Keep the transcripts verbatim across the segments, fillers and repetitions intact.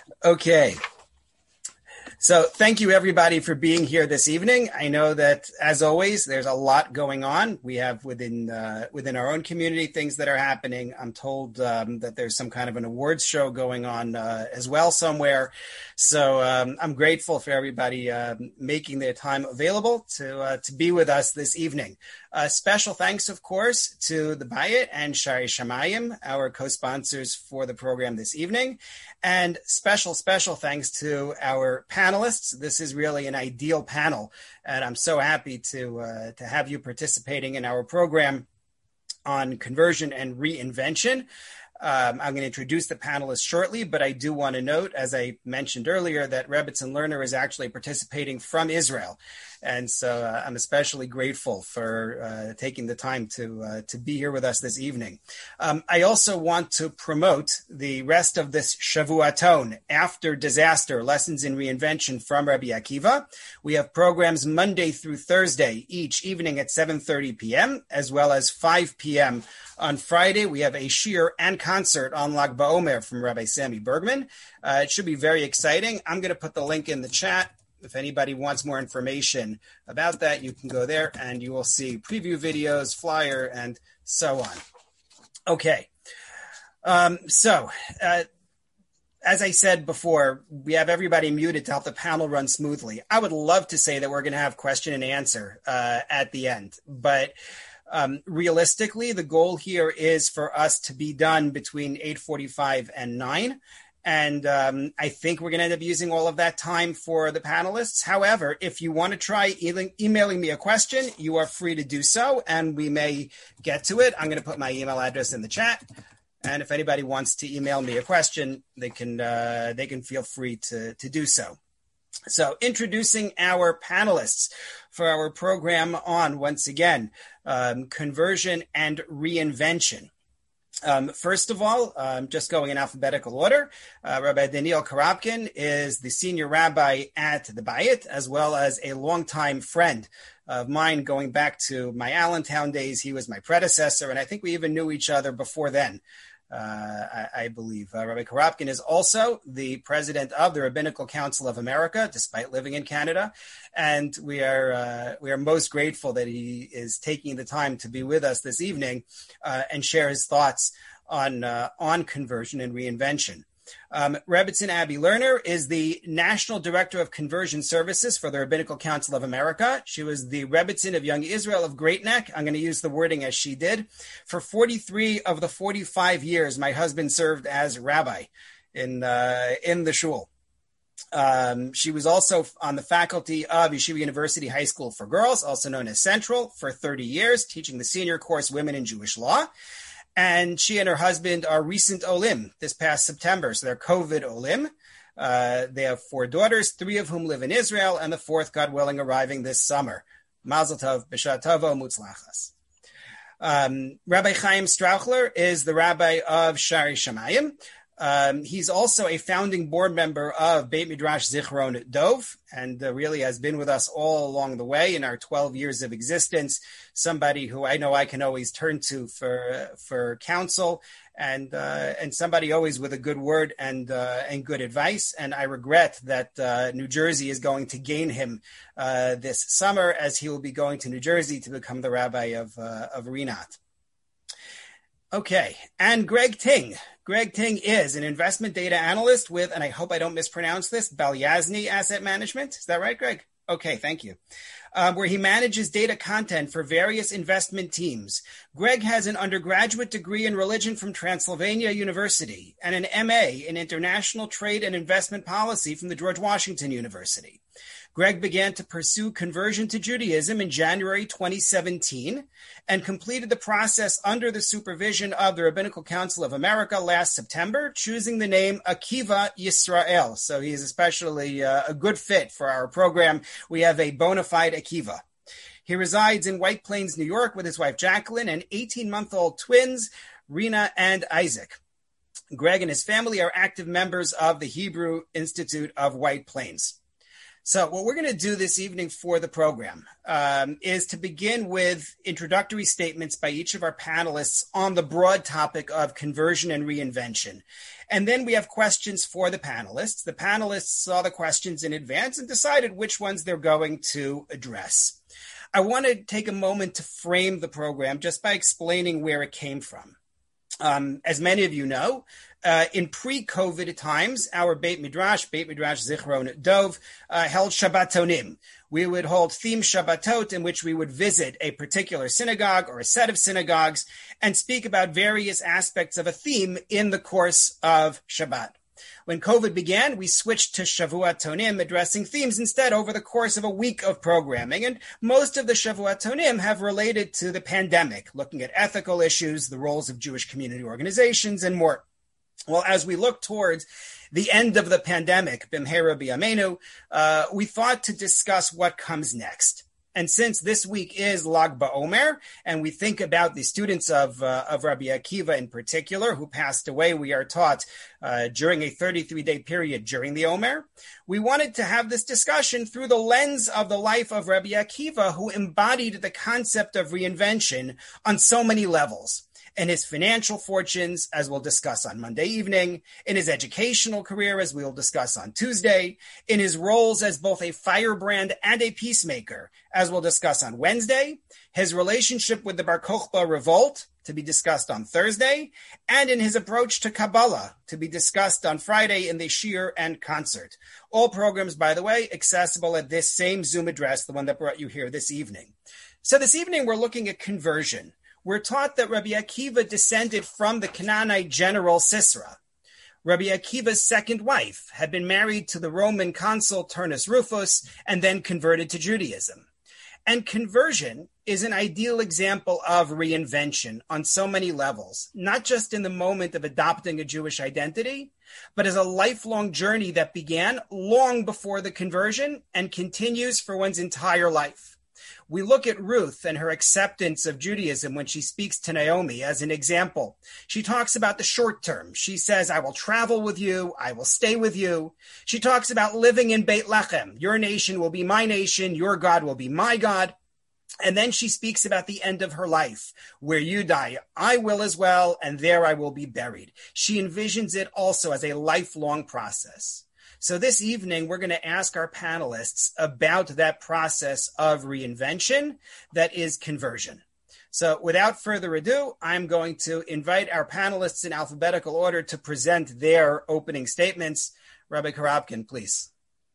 Okay. So thank you, everybody, for being here this evening. I know that, as always, there's a lot going on. We have within uh, within our own community things that are happening. I'm told um, that there's some kind of an awards show going on uh, as well somewhere. So um, I'm grateful for everybody uh, making their time available to uh, to be with us this evening. Uh, special thanks, of course, to the Bayit and Shari Shamayim, our co-sponsors for the program this evening. And special, special thanks to our panelists. This is really an ideal panel, and I'm so happy to uh, to have you participating in our program on conversion and reinvention. Um, I'm going to introduce the panelists shortly, but I do want to note, as I mentioned earlier, that Rebbetzin Lerner is actually participating from Israel. And so uh, I'm especially grateful for uh, taking the time to uh, to be here with us this evening. Um, I also want to promote the rest of this Shavuaton, After Disaster, Lessons in Reinvention from Rabbi Akiva. We have programs Monday through Thursday, each evening at seven thirty p.m., as well as five p.m. on Friday. We have a shiur and concert on Lag BaOmer from Rabbi Sammy Bergman. Uh, it should be very exciting. I'm going to put the link in the chat. If anybody wants more information about that, you can go there and you will see preview videos, flyer, and so on. Okay. Um, so, uh, as I said before, we have everybody muted to help the panel run smoothly. I would love to say that we're going to have question and answer uh, at the end, but um, realistically, the goal here is for us to be done between eight forty-five and nine. And um, I think we're going to end up using all of that time for the panelists. However, if you want to try e- emailing me a question, you are free to do so, and we may get to it. I'm going to put my email address in the chat. And if anybody wants to email me a question, they can uh, they can feel free to, to do so. So introducing our panelists for our program on, once again, um, conversion and reinvention. Um, first of all, um, just going in alphabetical order, uh, Rabbi Daniel Karapkin is the senior rabbi at the Bayit, as well as a longtime friend of mine going back to my Allentown days. He was my predecessor, and I think we even knew each other before then, uh, I, I believe. Uh, Rabbi Karapkin is also the president of the Rabbinical Council of America, despite living in Canada. And we are uh, we are most grateful that he is taking the time to be with us this evening uh, and share his thoughts on uh, on conversion and reinvention. Um, Rebbetzin Abby Lerner is the National Director of Conversion Services for the Rabbinical Council of America. She was the Rebbetzin of Young Israel of Great Neck. I'm going to use the wording as she did. For forty-three of the forty-five years, my husband served as rabbi in uh, in the shul. Um, she was also on the faculty of Yeshiva University High School for Girls, also known as Central, for thirty years, teaching the senior course Women in Jewish Law. And she and her husband are recent Olim this past September. So they're COVID Olim. Uh, they have four daughters, three of whom live in Israel, and the fourth, God willing, arriving this summer. Mazel tov, b'shat tovo, mutzlachas. Um, Rabbi Chaim Strauchler is the rabbi of Shari Shamayim. Um, he's also a founding board member of Beit Midrash Zichron Dov, and uh, really has been with us all along the way in our twelve years of existence. Somebody who I know I can always turn to for for counsel, and uh, and somebody always with a good word and uh, and good advice. And I regret that uh, New Jersey is going to gain him uh, this summer, as he will be going to New Jersey to become the rabbi of uh, of Rinat. Okay, and Greg Ting. Greg Ting is an investment data analyst with, and I hope I don't mispronounce this, Balyasny Asset Management. Is that right, Greg? Okay, thank you. Uh, where he manages data content for various investment teams. Greg has an undergraduate degree in religion from Transylvania University and an M A in international trade and investment policy from the George Washington University. Greg began to pursue conversion to Judaism in January twenty seventeen and completed the process under the supervision of the Rabbinical Council of America last September, choosing the name Akiva Yisrael. So he is especially uh, a good fit for our program. We have a bona fide Akiva. He resides in White Plains, New York, with his wife Jacqueline and eighteen-month-old twins, Rena and Isaac. Greg and his family are active members of the Hebrew Institute of White Plains. So what we're going to do this evening for the program um, is to begin with introductory statements by each of our panelists on the broad topic of conversion and reinvention. And then we have questions for the panelists. The panelists saw the questions in advance and decided which ones they're going to address. I want to take a moment to frame the program just by explaining where it came from. Um, as many of you know, uh, in pre-COVID times, our Beit Midrash, Beit Midrash Zichron Dov, uh, held Shabbatonim. We would hold theme Shabbatot in which we would visit a particular synagogue or a set of synagogues and speak about various aspects of a theme in the course of Shabbat. When COVID began, we switched to Shavuatonim, addressing themes instead over the course of a week of programming. And most of the Shavuatonim have related to the pandemic, looking at ethical issues, the roles of Jewish community organizations, and more. Well, as we look towards the end of the pandemic, Bimhera B'Yameinu, uh, we thought to discuss what comes next. And since this week is Lag BaOmer, and we think about the students of uh, of Rabbi Akiva in particular, who passed away, we are taught uh, during a thirty-three day period during the Omer, we wanted to have this discussion through the lens of the life of Rabbi Akiva, who embodied the concept of reinvention on so many levels. In his financial fortunes, as we'll discuss on Monday evening, in his educational career, as we'll discuss on Tuesday, in his roles as both a firebrand and a peacemaker, as we'll discuss on Wednesday, his relationship with the Bar Kokhba revolt, to be discussed on Thursday, and in his approach to Kabbalah, to be discussed on Friday in the Shir and concert. All programs, by the way, accessible at this same Zoom address, the one that brought you here this evening. So this evening, we're looking at conversion. We're taught that Rabbi Akiva descended from the Canaanite general Sisera. Rabbi Akiva's second wife had been married to the Roman consul Turnus Rufus and then converted to Judaism. And conversion is an ideal example of reinvention on so many levels, not just in the moment of adopting a Jewish identity, but as a lifelong journey that began long before the conversion and continues for one's entire life. We look at Ruth and her acceptance of Judaism when she speaks to Naomi as an example. She talks about the short term. She says, I will travel with you. I will stay with you. She talks about living in Beit Lechem. Your nation will be my nation. Your God will be my God. And then she speaks about the end of her life. Where you die, I will as well, and there I will be buried. She envisions it also as a lifelong process. So this evening, we're going to ask our panelists about that process of reinvention that is conversion. So without further ado, I'm going to invite our panelists in alphabetical order to present their opening statements. Rabbi Karabkin, please.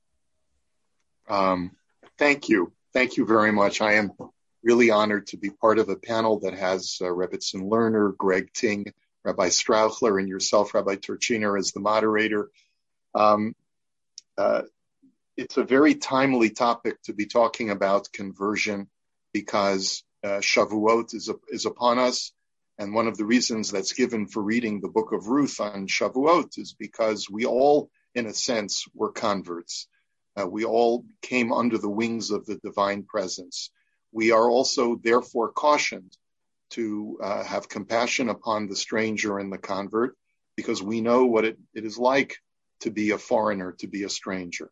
Um, thank you. Thank you very much. I am really honored to be part of a panel that has uh, Rebbitzin Lerner, Greg Ting, Rabbi Strauchler, and yourself, Rabbi Turchiner, as the moderator. Um, Uh, it's a very timely topic to be talking about conversion because uh, Shavuot is, is upon us. And one of the reasons that's given for reading the book of Ruth on Shavuot is because we all, in a sense, were converts. Uh, we all came under the wings of the divine presence. We are also therefore cautioned to uh, have compassion upon the stranger and the convert because we know what it, it is like to be a foreigner, to be a stranger.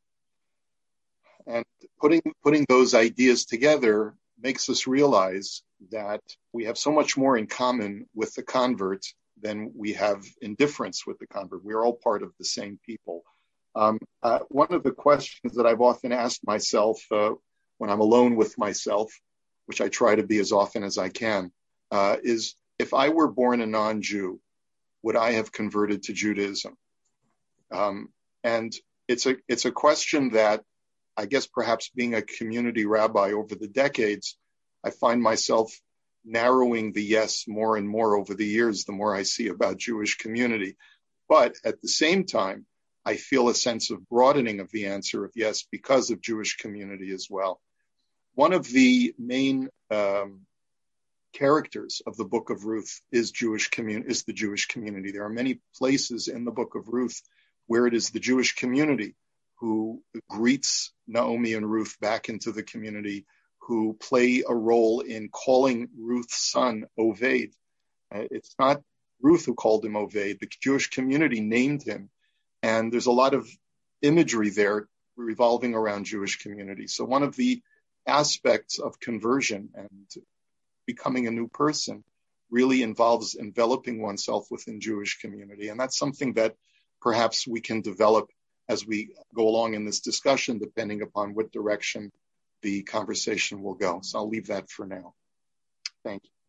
And putting putting those ideas together makes us realize that we have so much more in common with the convert than we have indifference with the convert. We're all part of the same people. Um, uh, one of the questions that I've often asked myself uh, when I'm alone with myself, which I try to be as often as I can, uh, is if I were born a non-Jew, would I have converted to Judaism? Um, and it's a it's a question that I guess perhaps being a community rabbi over the decades, I find myself narrowing the yes more and more over the years, the more I see about Jewish community. But at the same time, I feel a sense of broadening of the answer of yes because of Jewish community as well. One of the main um, characters of the book of Ruth is Jewish community, is the Jewish community. There are many places in the book of Ruth where it is the Jewish community who greets Naomi and Ruth back into the community, who play a role in calling Ruth's son Oved. Uh, it's not Ruth who called him Oved. The Jewish community named him. And there's a lot of imagery there revolving around Jewish community. So one of the aspects of conversion and becoming a new person really involves enveloping oneself within Jewish community. And that's something that perhaps we can develop as we go along in this discussion, depending upon what direction the conversation will go. So I'll leave that for now. Thank you.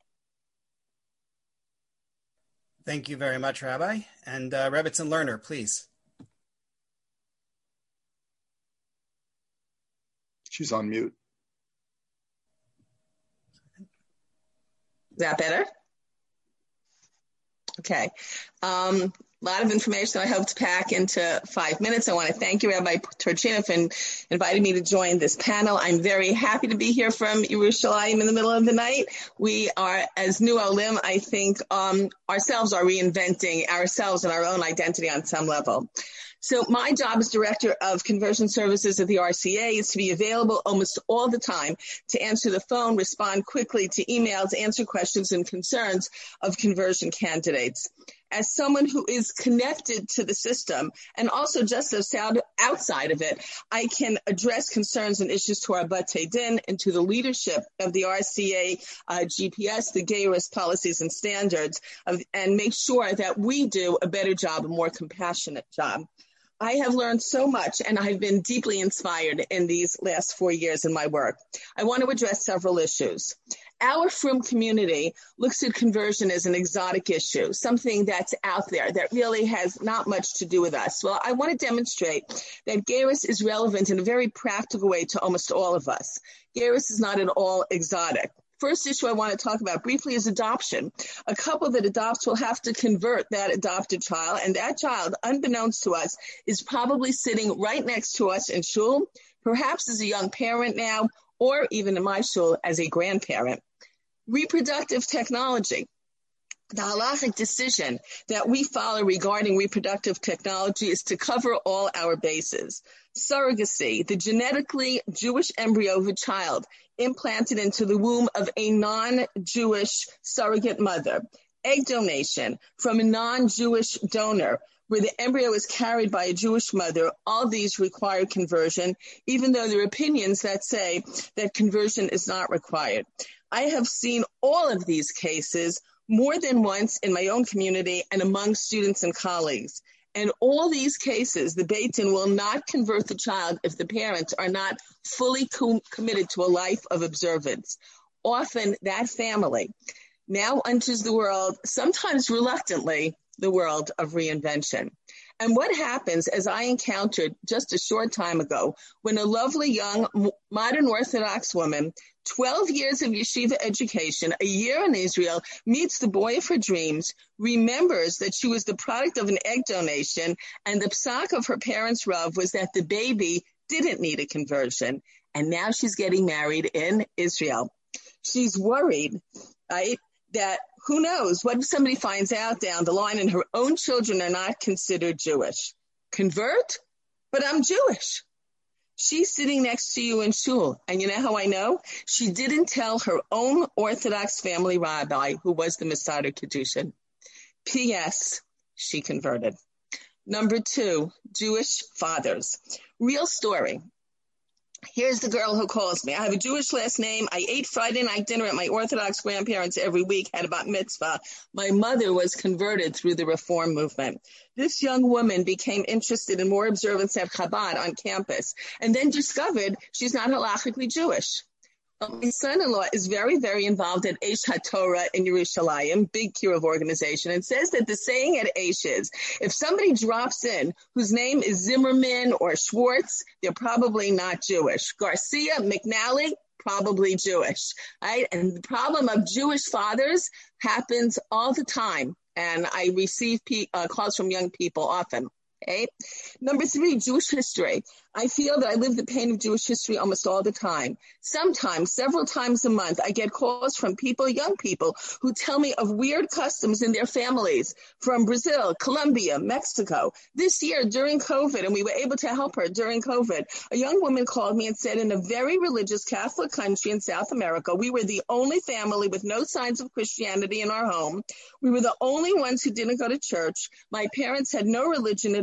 Thank you very much, Rabbi. And uh, Rebbitzin Lerner, please. She's on mute. Is that better? Okay. Um, a lot of information I hope to pack into five minutes. I want to thank you, Rabbi Turchina, for inviting me to join this panel. I'm very happy to be here from Yerushalayim in the middle of the night. We are, as New Olim, I think um, ourselves are reinventing ourselves and our own identity on some level. So my job as Director of Conversion Services at the R C A is to be available almost all the time to answer the phone, respond quickly to emails, answer questions and concerns of conversion candidates. As someone who is connected to the system and also just as outside of it, I can address concerns and issues to our Batei Din and to the leadership of the R C A uh, G P S, the Geirus policies and standards, of, and make sure that we do a better job, a more compassionate job. I have learned so much, and I've been deeply inspired in these last four years in my work. I want to address several issues. Our Frum community looks at conversion as an exotic issue, something that's out there that really has not much to do with us. Well, I want to demonstrate that Geirus is relevant in a very practical way to almost all of us. Geirus is not at all exotic. First issue I want to talk about briefly is adoption. A couple that adopts will have to convert that adopted child, and that child, unbeknownst to us, is probably sitting right next to us in shul, perhaps as a young parent now, or even in my shul as a grandparent. Reproductive technology. The halachic decision that we follow regarding reproductive technology is to cover all our bases. Surrogacy, the genetically Jewish embryo of a child implanted into the womb of a non-Jewish surrogate mother. Egg donation from a non-Jewish donor where the embryo is carried by a Jewish mother. All these require conversion, even though there are opinions that say that conversion is not required. I have seen all of these cases more than once in my own community and among students and colleagues. In all these cases, the Beit Din will not convert the child if the parents are not fully com- committed to a life of observance. Often that family now enters the world, sometimes reluctantly, the world of reinvention. And what happens, as I encountered just a short time ago, when a lovely young modern Orthodox woman, twelve years of yeshiva education, a year in Israel, meets the boy of her dreams, remembers that she was the product of an egg donation, and the psak of her parents' rav was that the baby didn't need a conversion, and now she's getting married in Israel. She's worried, right, that who knows, what if somebody finds out down the line and her own children are not considered Jewish? Convert? But I'm Jewish. She's sitting next to you in shul. And you know how I know? She didn't tell her own Orthodox family rabbi, who was the Masada Kedushin. P S. She converted. Number two, Jewish fathers. Real story. Here's the girl who calls me. I have a Jewish last name. I ate Friday night dinner at my Orthodox grandparents every week, had a bat mitzvah. My mother was converted through the Reform movement. This young woman became interested in more observance at Chabad on campus and then discovered she's not halachically Jewish. My son-in-law is very, very involved at Eish HaTorah in Yerushalayim, big Kiruv organization, and says that the saying at Eish is, if somebody drops in whose name is Zimmerman or Schwartz, they're probably not Jewish. Garcia, McNally, probably Jewish, right? And the problem of Jewish fathers happens all the time, and I receive pe- uh, calls from young people often. Okay. Number three, Jewish history. I feel that I live the pain of Jewish history almost all the time. Sometimes, several times a month, I get calls from people, young people, who tell me of weird customs in their families from Brazil, Colombia, Mexico. This year, during COVID, and we were able to help her during COVID, a young woman called me and said, in a very religious Catholic country in South America, we were the only family with no signs of Christianity in our home. We were the only ones who didn't go to church. My parents had no religion at all.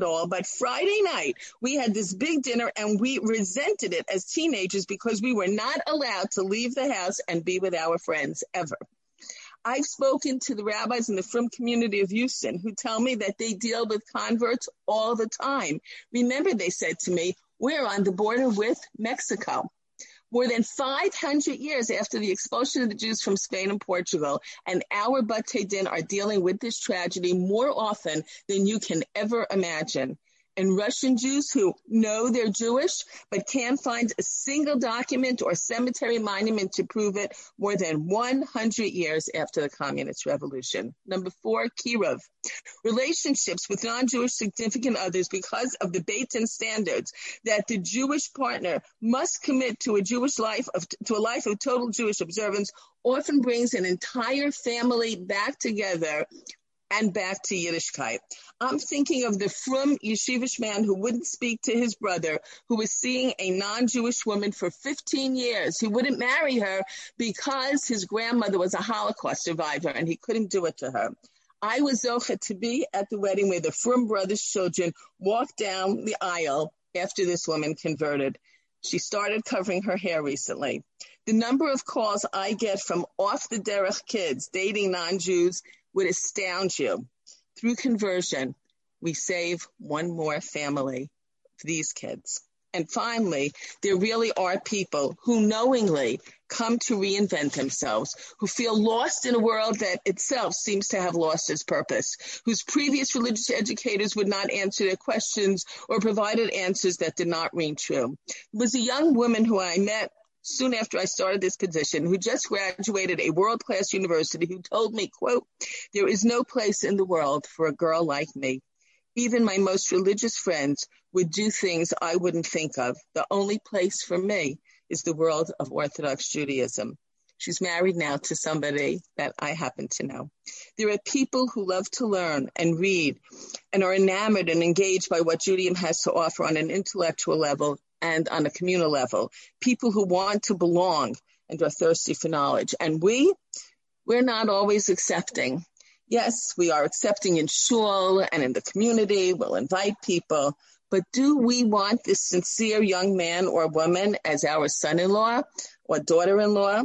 all, but Friday night, we had this big dinner and we resented it as teenagers because we were not allowed to leave the house and be with our friends ever. I've spoken to the rabbis in the Frum community of Houston who tell me that they deal with converts all the time. Remember, they said to me, we're on the border with Mexico. More than five hundred years after the expulsion of the Jews from Spain and Portugal, and our Batei Din are dealing with this tragedy more often than you can ever imagine. And Russian Jews who know they're Jewish but can't find a single document or cemetery monument to prove it more than one hundred years after the Communist Revolution. Number four, Kirov. Relationships with non-Jewish significant others because of the Beit Din standards that the Jewish partner must commit to a Jewish life of, to a life of total Jewish observance often brings an entire family back together and back to Yiddishkeit. I'm thinking of the frum yeshivish man who wouldn't speak to his brother, who was seeing a non-Jewish woman for fifteen years. He wouldn't marry her because his grandmother was a Holocaust survivor and he couldn't do it to her. I was zocheh to be at the wedding where the frum brothers' children walked down the aisle after this woman converted. She started covering her hair recently. The number of calls I get from off-the-derech kids dating non-Jews would astound you. Through conversion, we save one more family for these kids. And finally, there really are people who knowingly come to reinvent themselves, who feel lost in a world that itself seems to have lost its purpose, whose previous religious educators would not answer their questions or provided answers that did not ring true. There was a young woman who I met soon after I started this position, who just graduated a world-class university, who told me, quote, there is no place in the world for a girl like me. Even my most religious friends would do things I wouldn't think of. The only place for me is the world of Orthodox Judaism. She's married now to somebody that I happen to know. There are people who love to learn and read and are enamored and engaged by what Judaism has to offer on an intellectual level and on a communal level, people who want to belong and are thirsty for knowledge. And we, we're not always accepting. Yes, we are accepting in shul and in the community. We'll invite people. But do we want this sincere young man or woman as our son-in-law or daughter-in-law?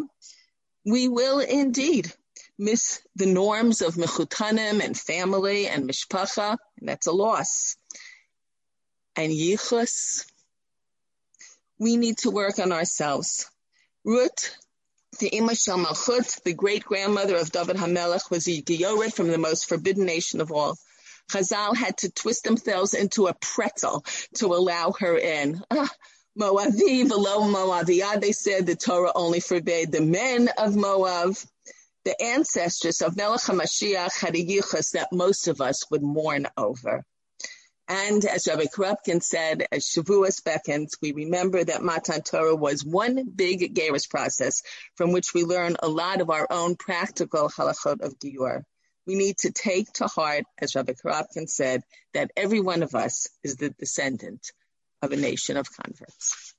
We will indeed miss the norms of mechutanim and family and mishpacha, and that's a loss. And yichus, we need to work on ourselves. Ruth, the Imah Shel Malchut, the great-grandmother of David HaMelech, was a Gioret from the most forbidden nation of all. Chazal had to twist themselves into a pretzel to allow her in. Ah, Moavi, v'lo Moaviyah, they said the Torah only forbade the men of Moab. The ancestors of Melech HaMashiach had a yichus that most of us would mourn over. And as Rabbi Korupkin said, as Shavuos beckons, we remember that Matan Torah was one big Geirus process from which we learn a lot of our own practical halachot of Giur. We need to take to heart, as Rabbi Korupkin said, that every one of us is the descendant of a nation of converts.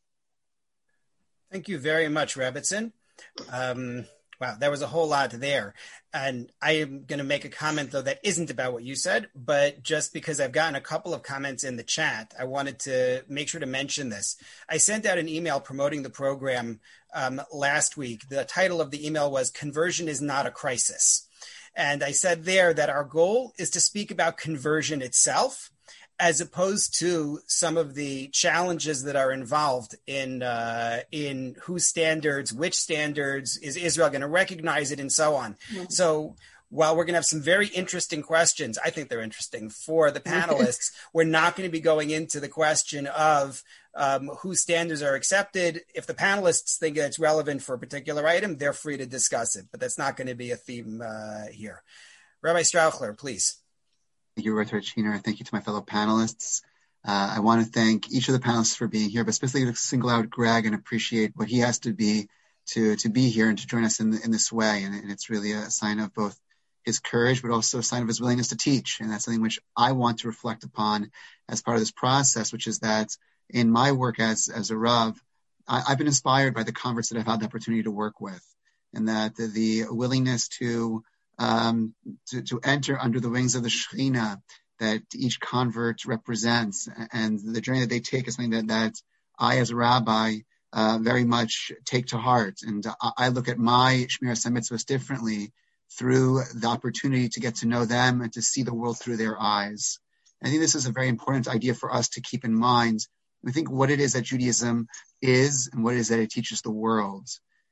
Thank you very much, Rebbitzin. Um, wow, there was a whole lot there. And I am going to make a comment, though, that isn't about what you said, but just because I've gotten a couple of comments in the chat, I wanted to make sure to mention this. I sent out an email promoting the program um, last week. The title of the email was "Conversion is Not a Crisis." And I said there that our goal is to speak about conversion itself, as opposed to some of the challenges that are involved in uh, in whose standards, which standards, is Israel going to recognize it, and so on. Mm-hmm. So while we're going to have some very interesting questions, I think they're interesting for the panelists, we're not going to be going into the question of um, whose standards are accepted. If the panelists think it's relevant for a particular item, they're free to discuss it, but that's not going to be a theme uh, here. Rabbi Strauchler, please. Thank you, Rabbi Torchiner. Thank you to my fellow panelists. Uh, I want to thank each of the panelists for being here, but specifically to single out Greg and appreciate what he has to be to, to be here and to join us in, in this way. And, and it's really a sign of both his courage, but also a sign of his willingness to teach. And that's something which I want to reflect upon as part of this process, which is that in my work as, as a Rav, I, I've been inspired by the converts that I've had the opportunity to work with, and that the, the willingness to Um, to, to enter under the wings of the Shekhinah that each convert represents, and the journey that they take is something that, that I, as a rabbi, uh, very much take to heart. And I, I look at my Shmiras HaMitzvos differently through the opportunity to get to know them and to see the world through their eyes. I think this is a very important idea for us to keep in mind. We think what it is that Judaism is and what it is that it teaches the world.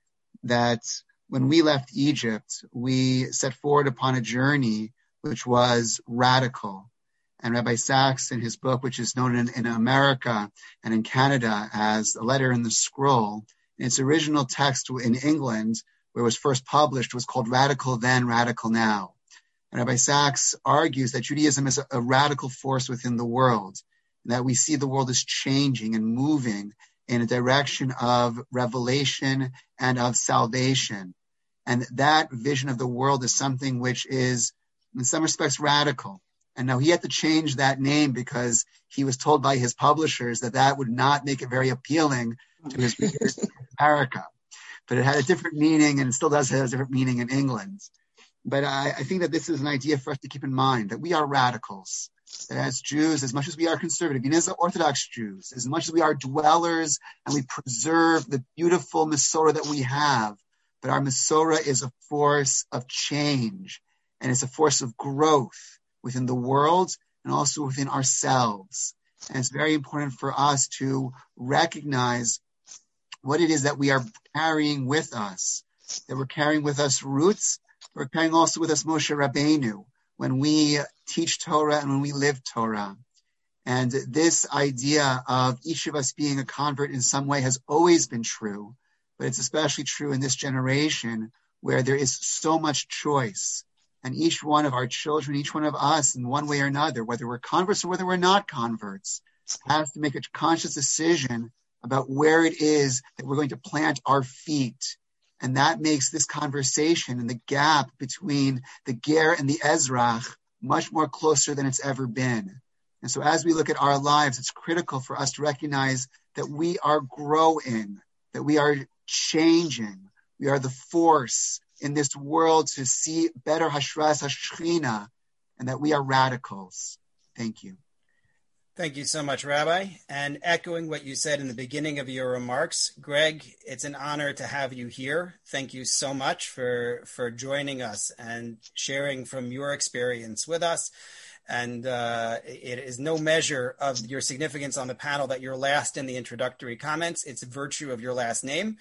That when we left Egypt, we set forward upon a journey which was radical. And Rabbi Sachs, in his book, which is known in, in America and in Canada as A Letter in the Scroll, in its original text in England, where it was first published, was called Radical Then, Radical Now. And Rabbi Sachs argues that Judaism is a, a radical force within the world, and that we see the world as changing and moving in a direction of revelation and of salvation. And that vision of the world is something which is, in some respects, radical. And now he had to change that name because he was told by his publishers that that would not make it very appealing to his readers in America. But it had a different meaning, and it still does have a different meaning in England. But I, I think that this is an idea for us to keep in mind, that we are radicals. That as Jews, as much as we are conservative, even as Orthodox Jews, as much as we are dwellers and we preserve the beautiful Masorah that we have, but our Masorah is a force of change, and it's a force of growth within the world and also within ourselves. And it's very important for us to recognize what it is that we are carrying with us, that we're carrying with us roots, we're carrying also with us Moshe Rabbeinu when we teach Torah and when we live Torah. And this idea of each of us being a convert in some way has always been true, but it's especially true in this generation where there is so much choice. And each one of our children, each one of us in one way or another, whether we're converts or whether we're not converts, has to make a conscious decision about where it is that we're going to plant our feet. And that makes this conversation and the gap between the Ger and the Ezrach much more closer than it's ever been. And so as we look at our lives, it's critical for us to recognize that we are growing, that we are changing. We are the force in this world to see better Hashras Hashchina, and that we are radicals. Thank you. Thank you so much, Rabbi. And echoing what you said in the beginning of your remarks, Greg, it's an honor to have you here. Thank you so much for, for joining us and sharing from your experience with us. And uh, it is no measure of your significance on the panel that you're last in the introductory comments. It's a virtue of your last name.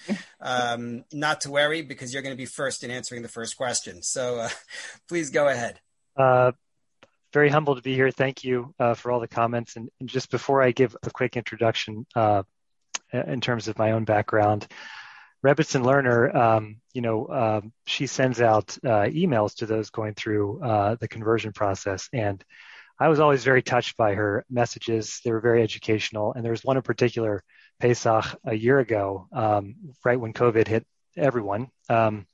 Um, not to worry, because you're going to be first in answering the first question. So uh, please go ahead. Uh, very humbled to be here. Thank you uh, for all the comments. And, and just before I give a quick introduction uh, in terms of my own background, Rebbetzin Lerner, um, you know, uh, she sends out uh, emails to those going through uh, the conversion process. And I was always very touched by her messages. They were very educational. And there was one in particular, Pesach, a year ago, um, right when COVID hit everyone. Um,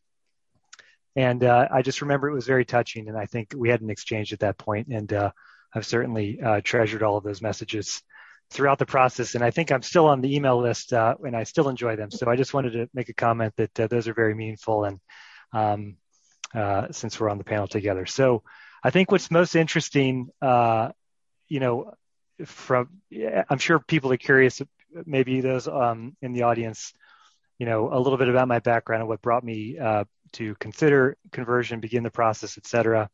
and uh, I just remember it was very touching. And I think we had an exchange at that point. And uh, I've certainly uh, treasured all of those messages throughout the process. And I think I'm still on the email list uh, and I still enjoy them. So I just wanted to make a comment that uh, those are very meaningful. And um, uh, since we're on the panel together. So I think what's most interesting, uh, you know, from, I'm sure people are curious, maybe those um, in the audience, you know, a little bit about my background and what brought me uh, to consider conversion, begin the process, et cetera.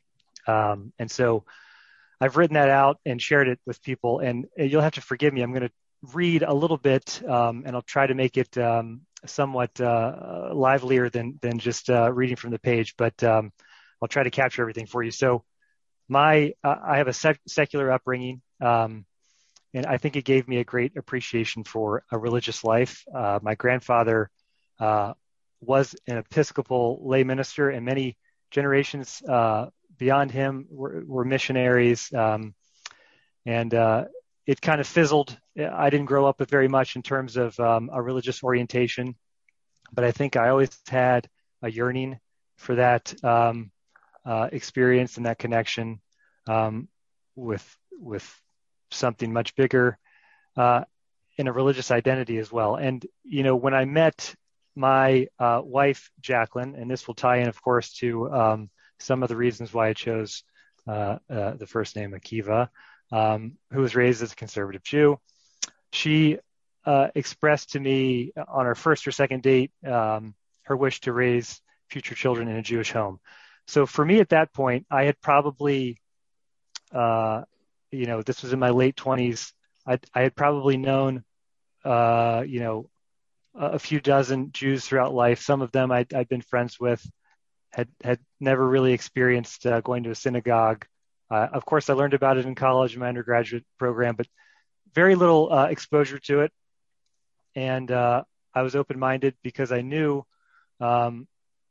Um, and so I've written that out and shared it with people, and you'll have to forgive me. I'm going to read a little bit, um, and I'll try to make it um, somewhat uh, livelier than than just uh, reading from the page, but um, I'll try to capture everything for you. So my uh, I have a sec- secular upbringing, um, and I think it gave me a great appreciation for a religious life. Uh, my grandfather uh, was an Episcopal lay minister, and many generations uh beyond him were, were missionaries. Um, and uh, it kind of fizzled. I didn't grow up with very much in terms of um, a religious orientation, but I think I always had a yearning for that um, uh, experience and that connection um, with, with something much bigger uh, in a religious identity as well. And, you know, when I met my uh, wife, Jacqueline, and this will tie in, of course, to um, some of the reasons why I chose uh, uh, the first name Akiva, um, who was raised as a conservative Jew. She uh, expressed to me on our first or second date um, her wish to raise future children in a Jewish home. So for me at that point, I had probably, uh, you know, this was in my late twenties. I, I had probably known, uh, you know, a few dozen Jews throughout life. Some of them I'd, I'd been friends with, had, had never really experienced uh, going to a synagogue. Uh, of course, I learned about it in college, in my undergraduate program, but very little uh, exposure to it. And uh, I was open-minded because I knew um,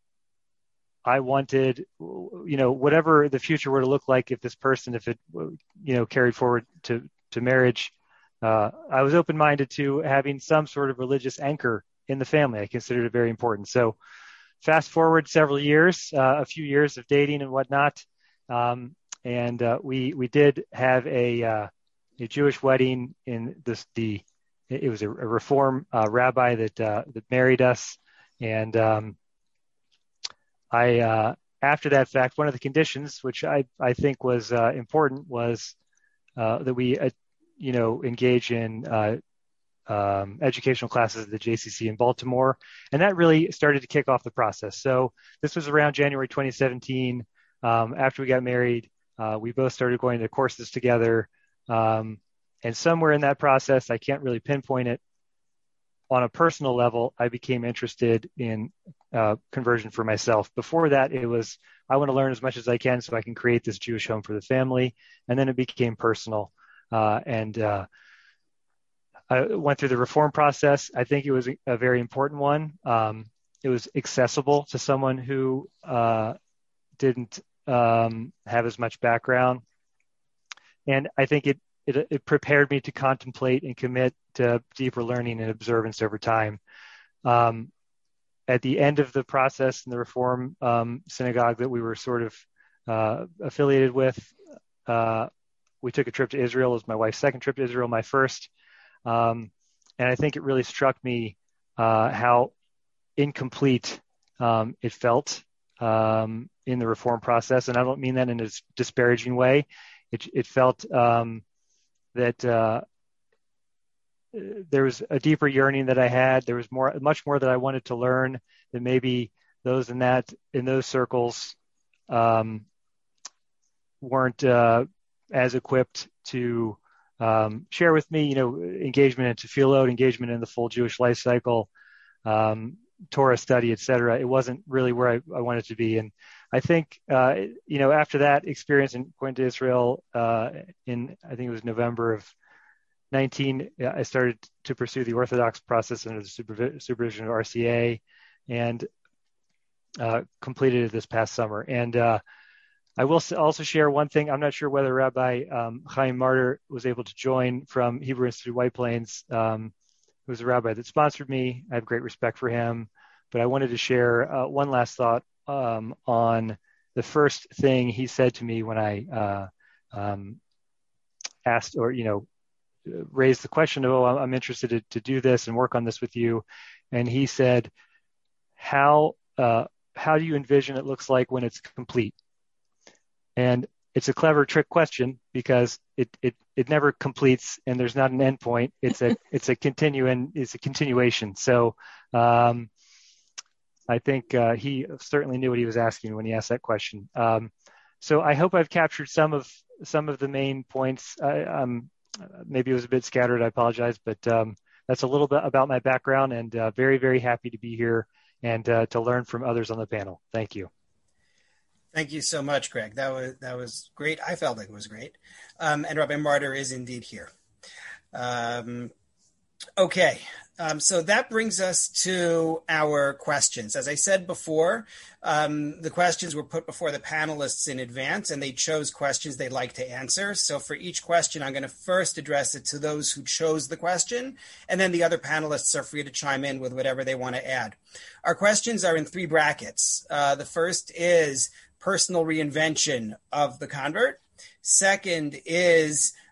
I wanted, you know, whatever the future were to look like, if this person, if it, you know, carried forward to, to marriage, uh, I was open-minded to having some sort of religious anchor in the family. I considered it very important. So fast forward several years, uh, a few years of dating and whatnot. Um, and uh, we, we did have a, uh, a Jewish wedding in this, the, it was a, a Reform uh, rabbi that, uh, that married us. And, um, I, uh, after that fact, one of the conditions, which I, I think was uh, important, was uh, that we, uh, you know, engage in uh, um, educational classes at the J C C in Baltimore. And that really started to kick off the process. So this was around January twenty seventeen. Um, after we got married, uh, we both started going to courses together. Um, and somewhere in that process, I can't really pinpoint it, on a personal level, I became interested in uh, conversion for myself. Before that, it was, I want to learn as much as I can so I can create this Jewish home for the family. And then it became personal. Uh, and uh, I went through the reform process. I think it was a, a very important one. Um, it was accessible to someone who uh, didn't um, have as much background. And I think it, It, it prepared me to contemplate and commit to deeper learning and observance over time. Um, at the end of the process in the Reform um, synagogue that we were sort of uh, affiliated with, uh, we took a trip to Israel. It was my wife's second trip to Israel, my first. Um, and I think it really struck me uh, how incomplete um, it felt um, in the Reform process. And I don't mean that in a disparaging way. It, it felt um, that uh, there was a deeper yearning that I had. There was more, much more that I wanted to learn than maybe those in that, in those circles um, weren't uh, as equipped to um, share with me, you know, engagement into tefillot, engagement in the full Jewish life cycle, um, Torah study, et cetera. It wasn't really where I, I wanted to be. And I think, uh, you know, after that experience in going to Israel uh, in, I think it was November of nineteen, I started to pursue the Orthodox process under the supervi- supervision of R C A and uh, completed it this past summer. And uh, I will also share one thing. I'm not sure whether Rabbi um, Chaim Marder was able to join from Hebrew Institute White Plains, um, who was a rabbi that sponsored me. I have great respect for him. But I wanted to share uh, one last thought um, on the first thing he said to me when I uh, um, asked or, you know, raised the question of, oh, I'm interested to, to do this and work on this with you. And he said, how, uh, how do you envision it looks like when it's complete? And it's a clever trick question because it, it, it never completes and there's not an end point. It's a, it's a continuing, it's a continuation. So, um, I think uh, he certainly knew what he was asking when he asked that question. Um, so I hope I've captured some of some of the main points. I, um, maybe it was a bit scattered. I apologize, but um, that's a little bit about my background, and uh, very, very happy to be here and uh, to learn from others on the panel. Thank you. Thank you so much, Greg. That was that was great. I felt like it was great. Um, and Rabbi Marder is indeed here. Um, okay. Um, so that brings us to our questions. As I said before, um, the questions were put before the panelists in advance, and they chose questions they'd like to answer. So for each question, I'm going to first address it to those who chose the question, and then the other panelists are free to chime in with whatever they want to add. Our questions are in three brackets. Uh, the first is personal reinvention of the convert. Second is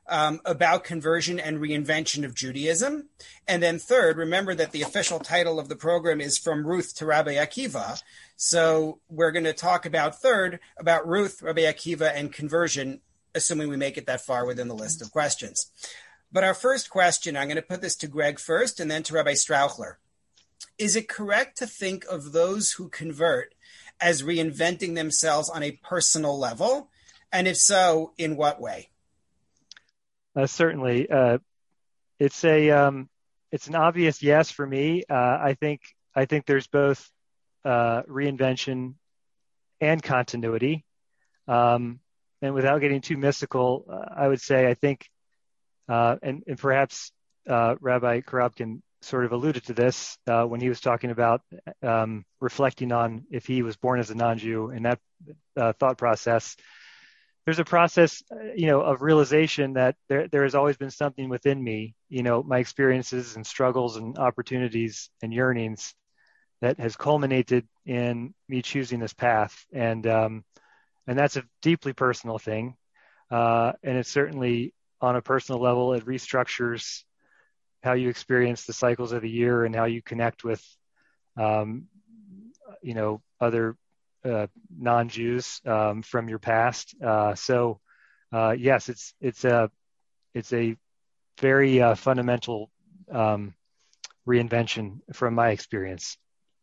um, about conversion and reinvention of Judaism. And then third, remember that the official title of the program is From Ruth to Rabbi Akiva. So we're going to talk about third, about Ruth, Rabbi Akiva, and conversion, assuming we make it that far within the list of questions. But our first question, I'm going to put this to Greg first and then to Rabbi Strauchler. Is it correct to think of those who convert as reinventing themselves on a personal level? And if so, in what way? Uh, certainly. Uh, it's a um, it's an obvious yes for me. Uh, I think I think there's both uh, reinvention and continuity. Um, and without getting too mystical, uh, I would say I think, uh, and, and perhaps uh, Rabbi Korobkin sort of alluded to this uh, when he was talking about um, reflecting on if he was born as a non-Jew in that uh, thought process. There's a process, you know, of realization that there there has always been something within me, you know, my experiences and struggles and opportunities and yearnings that has culminated in me choosing this path. And um, and that's a deeply personal thing. Uh, and it's certainly on a personal level, it restructures how you experience the cycles of the year and how you connect with, um, you know, other uh, non-Jews um, from your past. Uh, so, uh, yes, it's it's a it's a very uh, fundamental um, reinvention from my experience.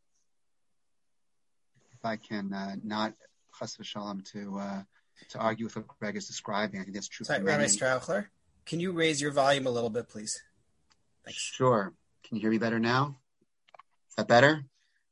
If I can uh, not chas v'shalom to uh, to argue with what Greg is describing, I think that's true. Sorry, Rabbi Strauchler, can you raise your volume a little bit, please? Thanks. Sure. Can you hear me better now? Is that better?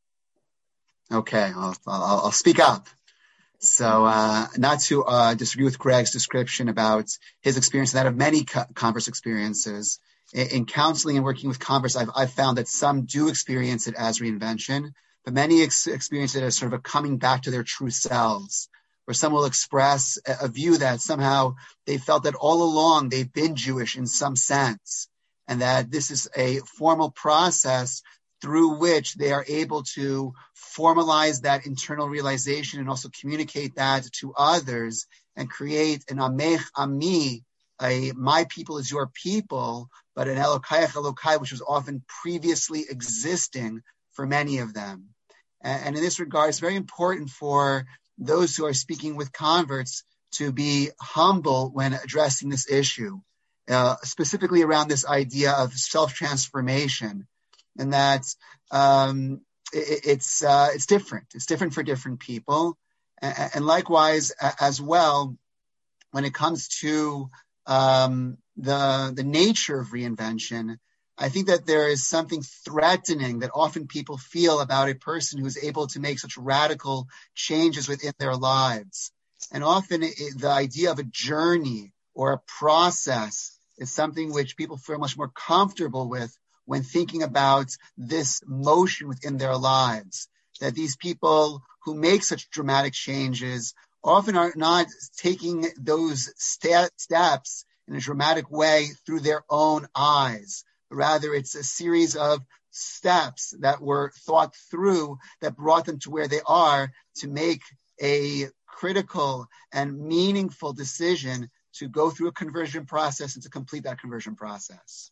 Okay, I'll, I'll, I'll speak up. So uh, not to uh, disagree with Greg's description about his experience, that of many co- converse experiences. In, in counseling and working with converse, I've, I've found that some do experience it as reinvention, but many ex- experience it as sort of a coming back to their true selves, where some will express a, a view that somehow they felt that all along they've been Jewish in some sense, and that this is a formal process through which they are able to formalize that internal realization and also communicate that to others and create an amech ami, a my people is your people, but an elokayach elokai, which was often previously existing for many of them. And, and in this regard, it's very important for those who are speaking with converts to be humble when addressing this issue, uh, specifically around this idea of self-transformation. And that um, it, it's uh, it's different. It's different for different people, and, and likewise as well, when it comes to um, the the nature of reinvention, I think that there is something threatening that often people feel about a person who is able to make such radical changes within their lives. And often it, the idea of a journey or a process is something which people feel much more comfortable with when thinking about this motion within their lives, that these people who make such dramatic changes often are not taking those st- steps in a dramatic way through their own eyes. Rather, it's a series of steps that were thought through that brought them to where they are to make a critical and meaningful decision to go through a conversion process and to complete that conversion process.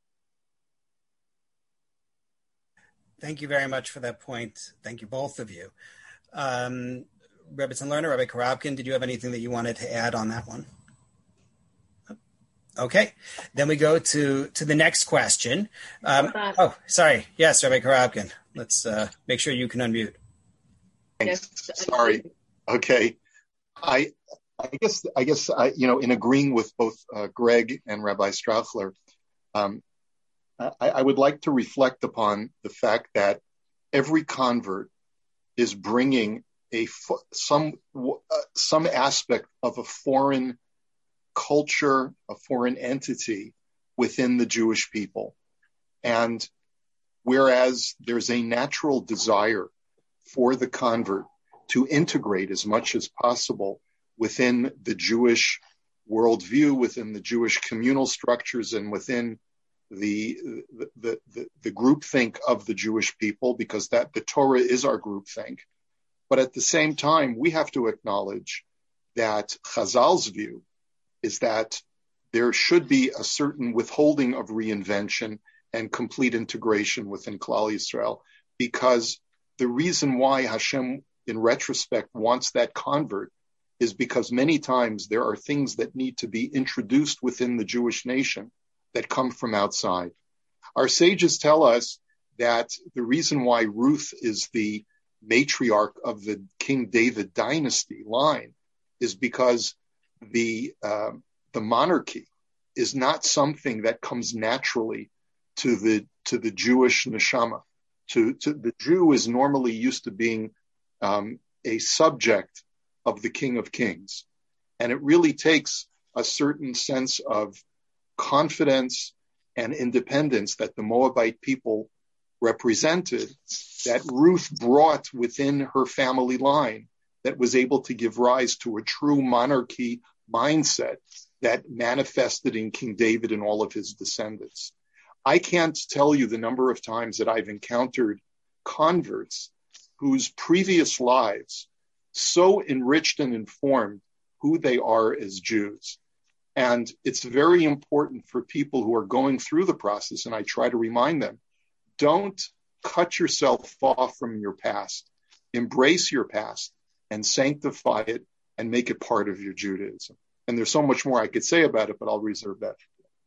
Thank you very much for that point. Thank you, both of you. Um, Rebbetzin Lerner, Rabbi Korobkin, did you have anything that you wanted to add on that one? Okay. Then we go to, to the next question. Um, oh, sorry. Yes, Rabbi Korobkin. Let's uh, make sure you can unmute. Thanks. Sorry. Okay. I I guess, I guess I, you know, in agreeing with both uh, Greg and Rabbi Strauchler, um, I, I would like to reflect upon the fact that every convert is bringing a some uh, some aspect of a foreign culture, a foreign entity within the Jewish people. And whereas there's a natural desire for the convert to integrate as much as possible within the Jewish worldview, within the Jewish communal structures, and within the the the, the groupthink of the Jewish people, because that the Torah is our groupthink. But at the same time, we have to acknowledge that Chazal's view is that there should be a certain withholding of reinvention and complete integration within Klal Yisrael, because the reason why Hashem, in retrospect, wants that convert is because many times there are things that need to be introduced within the Jewish nation that come from outside. Our sages tell us that the reason why Ruth is the matriarch of the King David dynasty line is because the uh, the monarchy is not something that comes naturally to the to the Jewish neshama. To, to the Jew is normally used to being um, a subject of the King of Kings, and it really takes a certain sense of confidence and independence that the Moabite people represented, that Ruth brought within her family line, that was able to give rise to a true monarchy mindset that manifested in King David and all of his descendants. I can't tell you the number of times that I've encountered converts whose previous lives so enriched and informed who they are as Jews. And it's very important for people who are going through the process, and I try to remind them, don't cut yourself off from your past. Embrace your past and sanctify it and make it part of your Judaism. And there's so much more I could say about it, but I'll reserve that.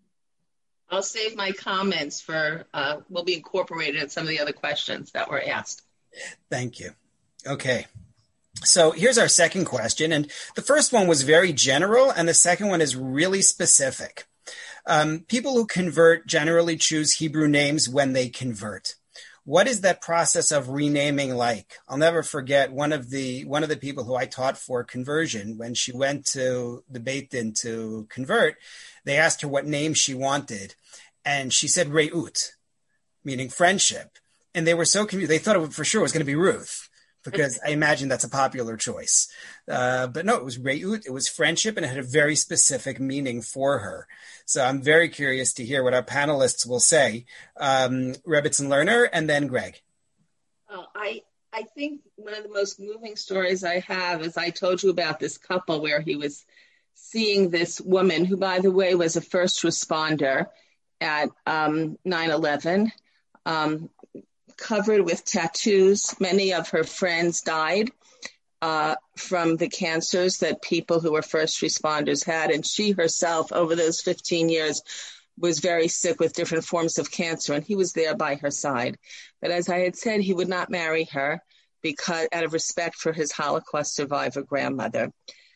I'll save my comments for, uh, will be incorporated in some of the other questions that were asked. Thank you. Okay. So here's our second question. And the first one was very general, and the second one is really specific. Um, people who convert generally choose Hebrew names when they convert. What is that process of renaming like? I'll never forget one of the one of the people who I taught for conversion. When she went to the Beit Din to convert, they asked her what name she wanted, and she said Re'ut, meaning friendship. And they were so confused. They thought it for sure was going to be Ruth, because I imagine that's a popular choice. Uh, but no, it was Re'ut, it was friendship, and it had a very specific meaning for her. So I'm very curious to hear what our panelists will say. Um, Rebbitzin Lerner, and then Greg. Oh, I I think one of the most moving stories I have is I told you about this couple where he was seeing this woman, who, by the way, was a first responder at um, nine eleven, um, covered with tattoos. Many of her friends died uh, from the cancers that people who were first responders had. And she herself, over those fifteen years, was very sick with different forms of cancer. And he was there by her side. But as I had said, he would not marry her because out of respect for his Holocaust survivor grandmother.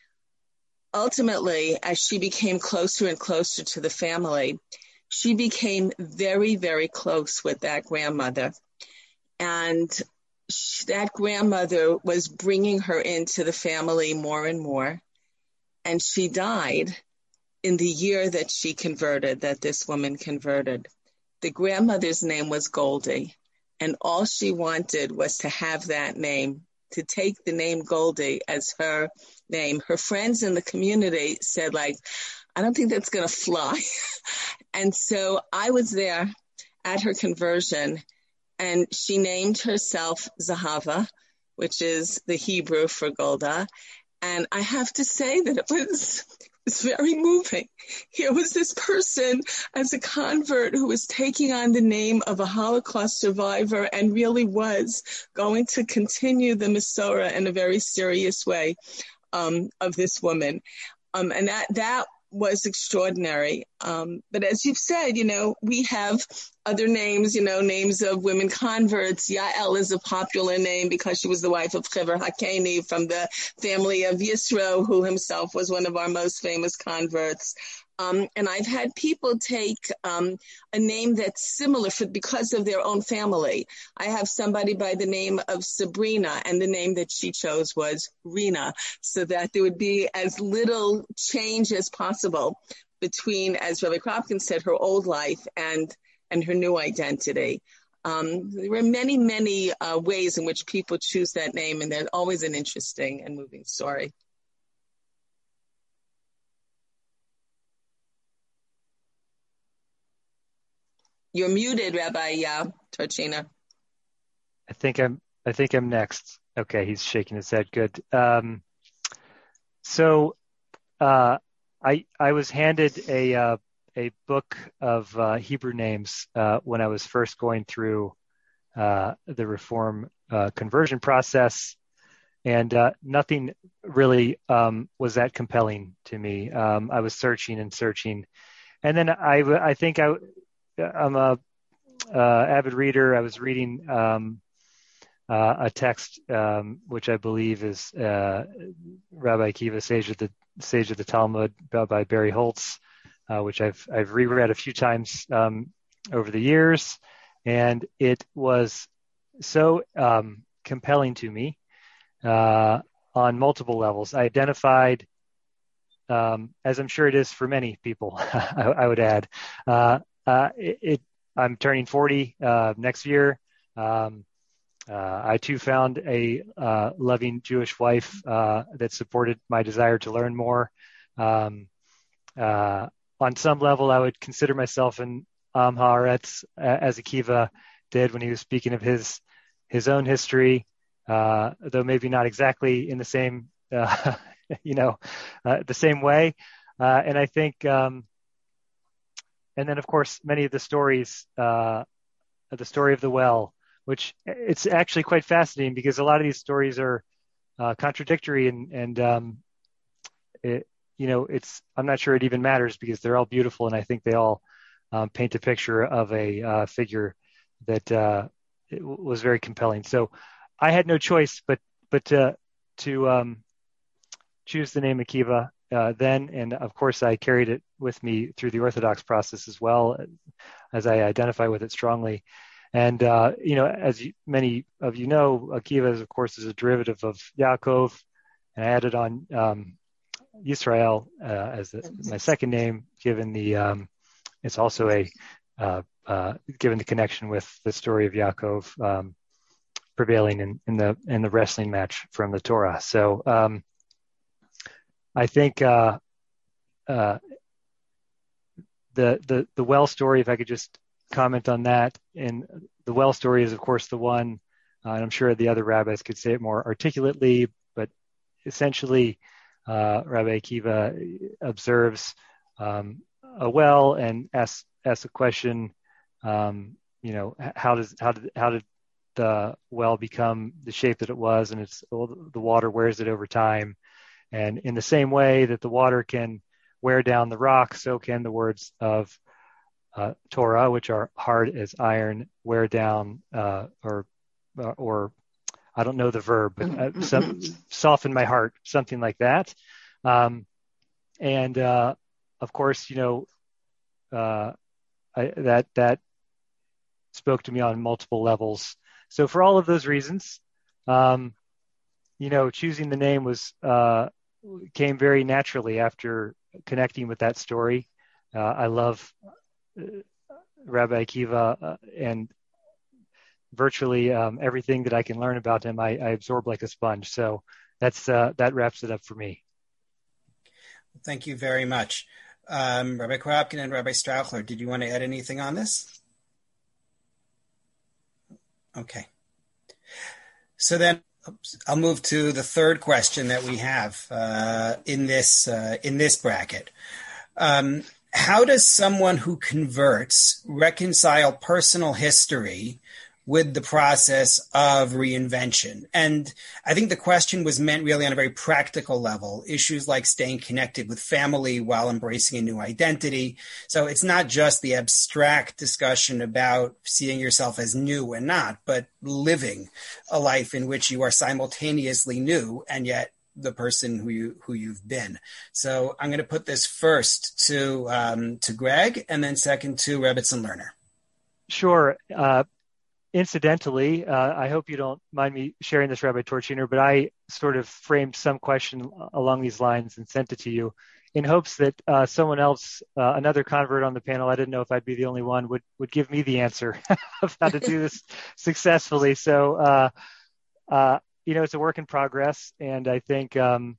Ultimately, as she became closer and closer to the family, she became very, very close with that grandmother. And she, that grandmother was bringing her into the family more and more. And she died in the year that she converted, that this woman converted. The grandmother's name was Goldie. And all she wanted was to have that name, to take the name Goldie as her name. Her friends in the community said, like, I don't think that's going to fly. And so I was there at her conversion, and she named herself Zahava, which is the Hebrew for Golda. And I have to say that it was, it was very moving. Here was this person as a convert who was taking on the name of a Holocaust survivor and really was going to continue the Masorah in a very serious way um, of this woman. Um, and that, that was extraordinary. Um, but as you've said, you know, we have other names, you know, names of women converts. Yael is a popular name because she was the wife of Chever Hakeni from the family of Yisro, who himself was one of our most famous converts. Um, and I've had people take um, a name that's similar for, because of their own family. I have somebody by the name of Sabrina, and the name that she chose was Rena, so that there would be as little change as possible between, as Rabbi Kropkin said, her old life and, and her new identity. Um, there are many, many uh, ways in which people choose that name, and they're always an interesting and moving story. You're muted, Rabbi uh, Torchina. I think I'm. I think I'm next. Okay, he's shaking his head. Good. Um, so, uh, I I was handed a uh, a book of uh, Hebrew names uh, when I was first going through uh, the Reform uh, conversion process, and uh, nothing really um, was that compelling to me. Um, I was searching and searching, and then I I think I I'm a uh, avid reader. I was reading um, uh, a text um, which I believe is uh, Rabbi Akiva, Sage of the Sage of the Talmud, by Barry Holtz, uh, which I've I've reread a few times um, over the years, and it was so um, compelling to me uh, on multiple levels. I identified, um, as I'm sure it is for many people, I, I would add, uh, uh, it, it. I'm turning forty uh, next year. Um, Uh, I too found a uh, loving Jewish wife uh, that supported my desire to learn more. Um, uh, on some level, I would consider myself an Am Haaretz, as Akiva did when he was speaking of his his own history, uh, though maybe not exactly in the same, uh, you know, uh, the same way. Uh, and I think, um, and then of course, many of the stories, uh, the story of the well, which it's actually quite fascinating because a lot of these stories are uh, contradictory and, and um, it, you know, it's, I'm not sure it even matters because they're all beautiful. And I think they all um, paint a picture of a uh, figure that uh, it was very compelling. So I had no choice but, but to, to um, choose the name Akiva uh, then. And of course I carried it with me through the Orthodox process as well, as I identify with it strongly. And, uh, you know, as you, many of you know, Akiva, is, of course, is a derivative of Yaakov. And I added on um, Yisrael uh, as the, my second name, given the, um, it's also a, uh, uh, given the connection with the story of Yaakov um, prevailing in, in the in the wrestling match from the Torah. So um, I think uh, uh, the, the, the well story, if I could just comment on that. And the well story is, of course, the one, uh, and I'm sure the other rabbis could say it more articulately, but essentially, uh, Rabbi Akiva observes um, a well and asks asks a question. Um, you know, how does how did how did the well become the shape that it was, and it's the water wears it over time, and in the same way that the water can wear down the rock, so can the words of Uh, Torah, which are hard as iron, wear down, uh, or, or I don't know the verb, but uh, some, soften my heart, something like that. Um, and uh, of course, you know, uh, I, that that spoke to me on multiple levels. So for all of those reasons, um, you know, choosing the name was uh, came very naturally after connecting with that story. Uh, I love Rabbi Akiva uh, and virtually um, everything that I can learn about him, I, I absorb like a sponge. So that's uh, that wraps it up for me. Thank you very much. Um, Rabbi Korobkin and Rabbi Strauchler, did you want to add anything on this? Okay. So then oops, I'll move to the third question that we have uh, in this uh, in this bracket. Um, How does someone who converts reconcile personal history with the process of reinvention? And I think the question was meant really on a very practical level, issues like staying connected with family while embracing a new identity. So it's not just the abstract discussion about seeing yourself as new and not, but living a life in which you are simultaneously new and yet the person who you who you've been. So I'm going to put this first to um, to Greg, and then second to Rebbitzin Lerner. Sure. Uh, incidentally, uh, I hope you don't mind me sharing this, Rabbi Torchiner, but I sort of framed some question along these lines and sent it to you in hopes that uh, someone else, uh, another convert on the panel, I didn't know if I'd be the only one, would would give me the answer of how to do this successfully. So. Uh, uh, You know, it's a work in progress, and I think um,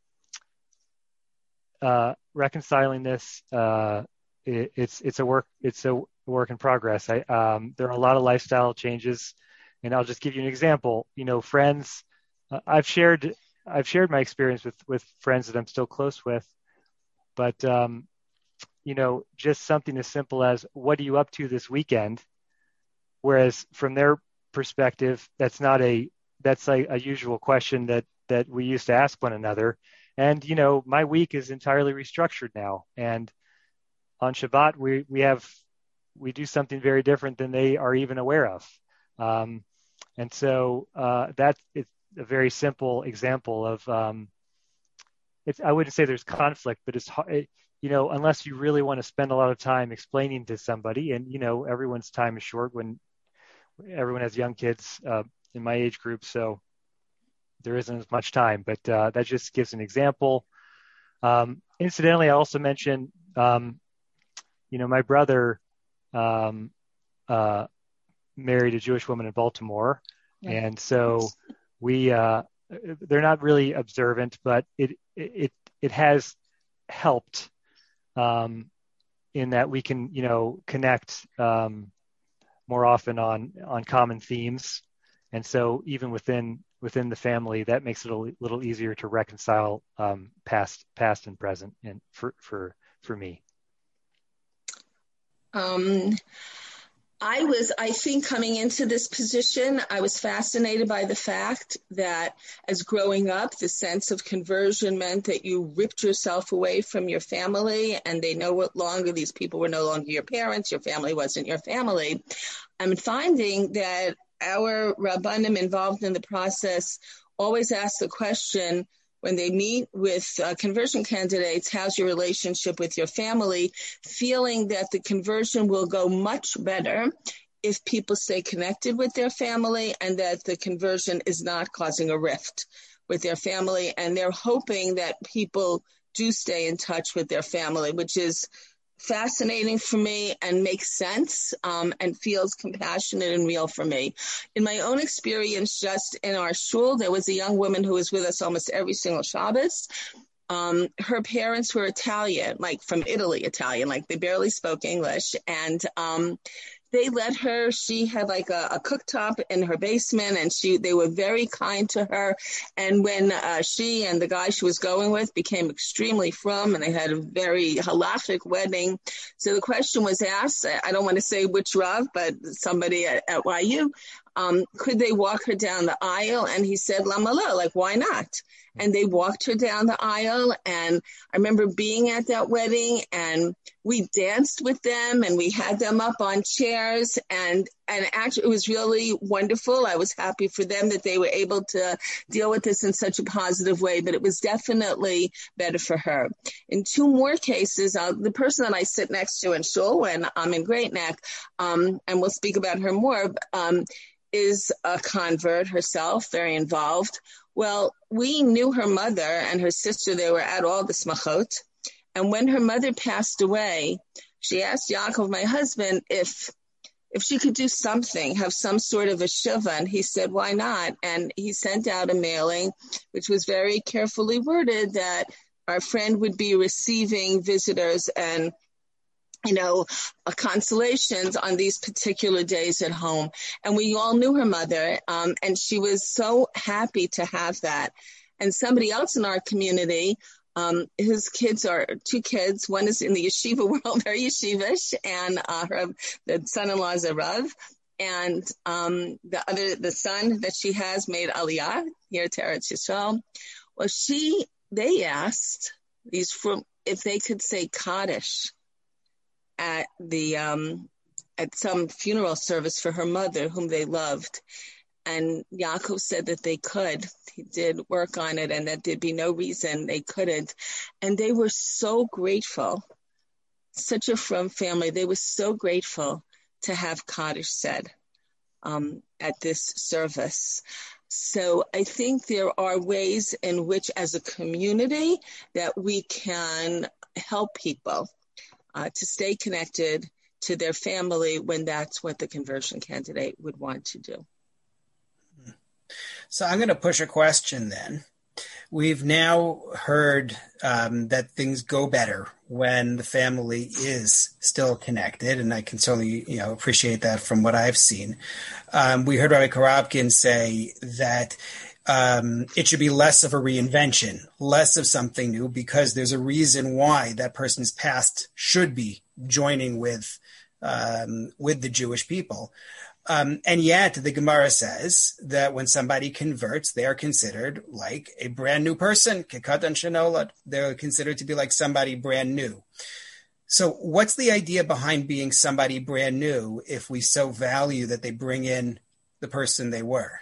uh, reconciling this, uh, it, it's it's a work it's a work in progress. I, um, there are a lot of lifestyle changes, and I'll just give you an example. You know, friends, uh, I've shared I've shared my experience with with friends that I'm still close with, but, um, you know, just something as simple as, what are you up to this weekend? Whereas from their perspective, that's not a, that's a, a usual question that, that we used to ask one another. And, you know, my week is entirely restructured now. And on Shabbat, we, we have, we do something very different than they are even aware of. Um, and so uh, that's it's a very simple example of, um, it's, I wouldn't say there's conflict, but it's, it, you know, unless you really want to spend a lot of time explaining to somebody, and, you know, everyone's time is short when everyone has young kids uh, in my age group. So there isn't as much time, but uh, that just gives an example. Um, incidentally, I also mentioned, um, you know, my brother um, uh, married a Jewish woman in Baltimore. Yeah. And so we, uh, they're not really observant, but it, it, it has helped um, in that we can, you know, connect um, more often on, on common themes. And so even within, within the family, that makes it a little easier to reconcile um, past, past and present, and for, for, for me. Um, I was, I think coming into this position, I was fascinated by the fact that as growing up, the sense of conversion meant that you ripped yourself away from your family, and they no longer, these people were no longer your parents, your family wasn't your family. I'm finding that our Rabbanim involved in the process always ask the question, when they meet with uh, conversion candidates, how's your relationship with your family, feeling that the conversion will go much better if people stay connected with their family, and that the conversion is not causing a rift with their family. And they're hoping that people do stay in touch with their family, which is fascinating for me and makes sense um, and feels compassionate and real for me. In my own experience, just in our shul, there was a young woman who was with us almost every single Shabbos. Um, her parents were Italian, like from Italy, Italian, like they barely spoke English. And um, they let her, she had like a, a cooktop in her basement, and she, they were very kind to her. And when uh, she and the guy she was going with became extremely frum, and they had a very halachic wedding. So the question was asked, I don't want to say which Rav, but somebody at, at Y U, um, could they walk her down the aisle? And he said, Lama lo, like, why not? And they walked her down the aisle. And I remember being at that wedding, and we danced with them, and we had them up on chairs, and, and actually it was really wonderful. I was happy for them that they were able to deal with this in such a positive way, but it was definitely better for her. In two more cases, uh, the person that I sit next to in shul when I'm in Great Neck, um, and we'll speak about her more, um, is a convert herself, very involved. Well, we knew her mother and her sister. They were at all the smachot. And when her mother passed away, she asked Yaakov, my husband, if if she could do something, have some sort of a shiva. And he said, why not? And he sent out a mailing, which was very carefully worded, that our friend would be receiving visitors and you know, uh, consolations on these particular days at home. And we all knew her mother, um, and she was so happy to have that. And somebody else in our community, um, his kids are two kids. One is in the yeshiva world, very yeshivish, and uh, her the son-in-law is a Rav. And um, the other, the son that she has made Aliyah here to Eretz Yisrael. Well, she, they asked these from if they could say Kaddish at the um, at some funeral service for her mother, whom they loved. And Yaakov said that they could. He did work on it, and that there'd be no reason they couldn't. And they were so grateful. Such a frum family. They were so grateful to have Kaddish said um, at this service. So I think there are ways in which, as a community, that we can help people Uh, to stay connected to their family when that's what the conversion candidate would want to do. So I'm going to push a question then. We've now heard um, that things go better when the family is still connected, and I can certainly, you know, appreciate that from what I've seen. Um, we heard Rabbi Korobkin say that um, it should be less of a reinvention, less of something new, because there's a reason why that person's past should be joining with um, with the Jewish people. Um, and yet the Gemara says that when somebody converts, they are considered like a brand new person. Kekatan shenolad. They're considered to be like somebody brand new. So what's the idea behind being somebody brand new if we so value that they bring in the person they were?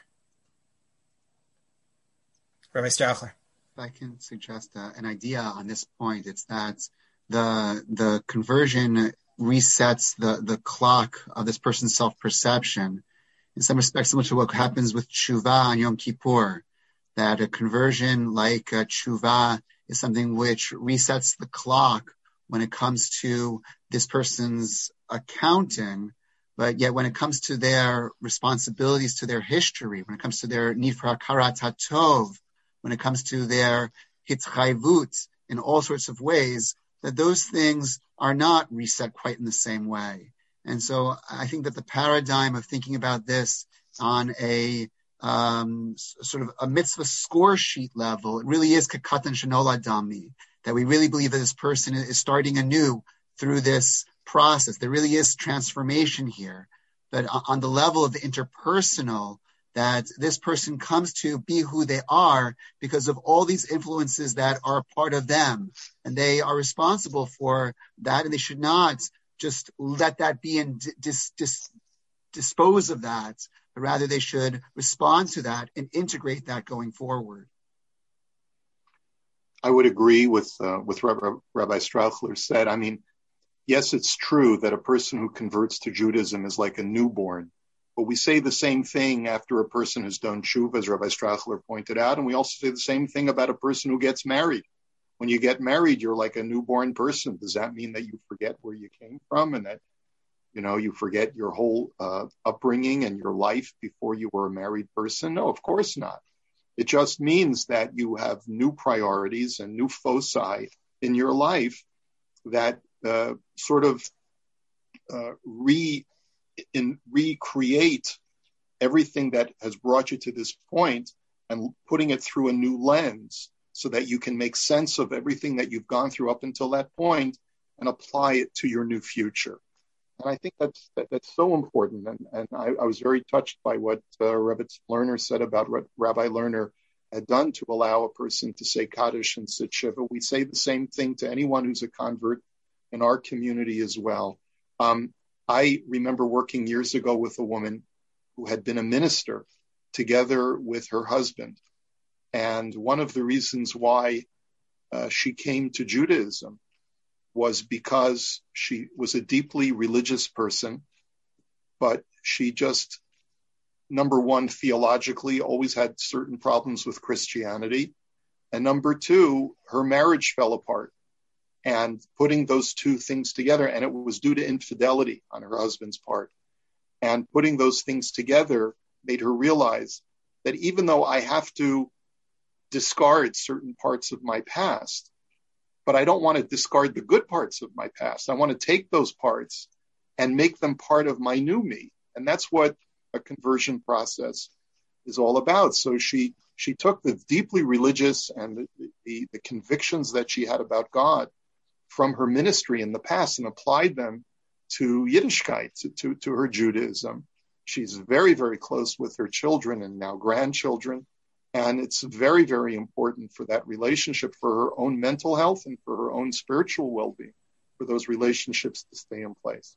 Rabbi Strauchler. If I can suggest uh, an idea on this point, it's that the the conversion resets the, the clock of this person's self-perception. In some respects, similar to what happens with tshuva on Yom Kippur, that a conversion like a tshuva is something which resets the clock when it comes to this person's accounting, but yet when it comes to their responsibilities, to their history, when it comes to their need for hakarat hatov, when it comes to their hitzchayvut in all sorts of ways, that those things are not reset quite in the same way. And so I think that the paradigm of thinking about this on a um, sort of a mitzvah score sheet level, it really is kekatan shenolad dami, that we really believe that this person is starting anew through this process. There really is transformation here. But on the level of the interpersonal, that this person comes to be who they are because of all these influences that are part of them. And they are responsible for that, and they should not just let that be and dis, dis, dispose of that, but rather they should respond to that and integrate that going forward. I would agree with uh, with Rabbi, Rabbi Strauchler said. I mean, yes, it's true that a person who converts to Judaism is like a newborn. But we say the same thing after a person has done tshuva, as Rabbi Strauchler pointed out, and we also say the same thing about a person who gets married. When you get married, you're like a newborn person. Does that mean that you forget where you came from and that, you know, you forget your whole uh, upbringing and your life before you were a married person? No, of course not. It just means that you have new priorities and new foci in your life that uh, sort of uh, re in recreate everything that has brought you to this point and putting it through a new lens so that you can make sense of everything that you've gone through up until that point and apply it to your new future. And I think that's that, that's so important. And, and I, I was very touched by what uh, Rebbetzin Lerner said about what Rabbi Lerner had done to allow a person to say Kaddish and sit Shiva. We say the same thing to anyone who's a convert in our community as well. Um, I remember working years ago with a woman who had been a minister together with her husband. And one of the reasons why uh, she came to Judaism was because she was a deeply religious person, but she just, number one, theologically always had certain problems with Christianity. And number two, her marriage fell apart. And putting those two things together, and it was due to infidelity on her husband's part. And putting those things together made her realize that even though I have to discard certain parts of my past, but I don't want to discard the good parts of my past. I want to take those parts and make them part of my new me. And that's what a conversion process is all about. So she she took the deeply religious and the, the, the convictions that she had about God from her ministry in the past and applied them to Yiddishkeit, to, to, to her Judaism. She's very, very close with her children and now grandchildren. And it's very, very important for that relationship, for her own mental health and for her own spiritual well-being, for those relationships to stay in place.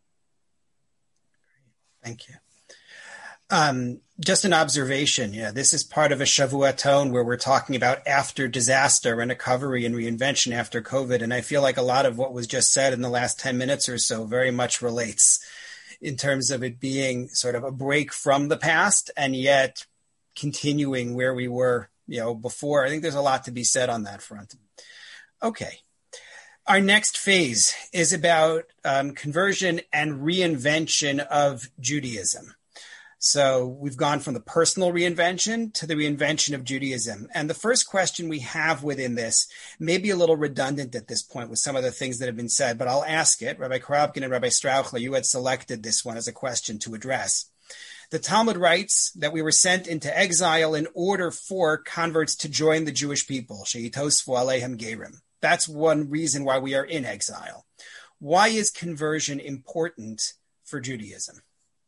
Thank you. Um, just an observation. Yeah, this is part of a Shavuaton where we're talking about after disaster and recovery and reinvention after COVID. And I feel like a lot of what was just said in the last ten minutes or so very much relates in terms of it being sort of a break from the past and yet continuing where we were, you know, before. I think there's a lot to be said on that front. Okay. Our next phase is about um, conversion and reinvention of Judaism. So we've gone from the personal reinvention to the reinvention of Judaism. And the first question we have within this may be a little redundant at this point with some of the things that have been said, but I'll ask it. Rabbi Korobkin and Rabbi Strauchler, you had selected this one as a question to address. The Talmud writes that we were sent into exile in order for converts to join the Jewish people. Sheitosfu alehem gerim. That's one reason why we are in exile. Why is conversion important for Judaism?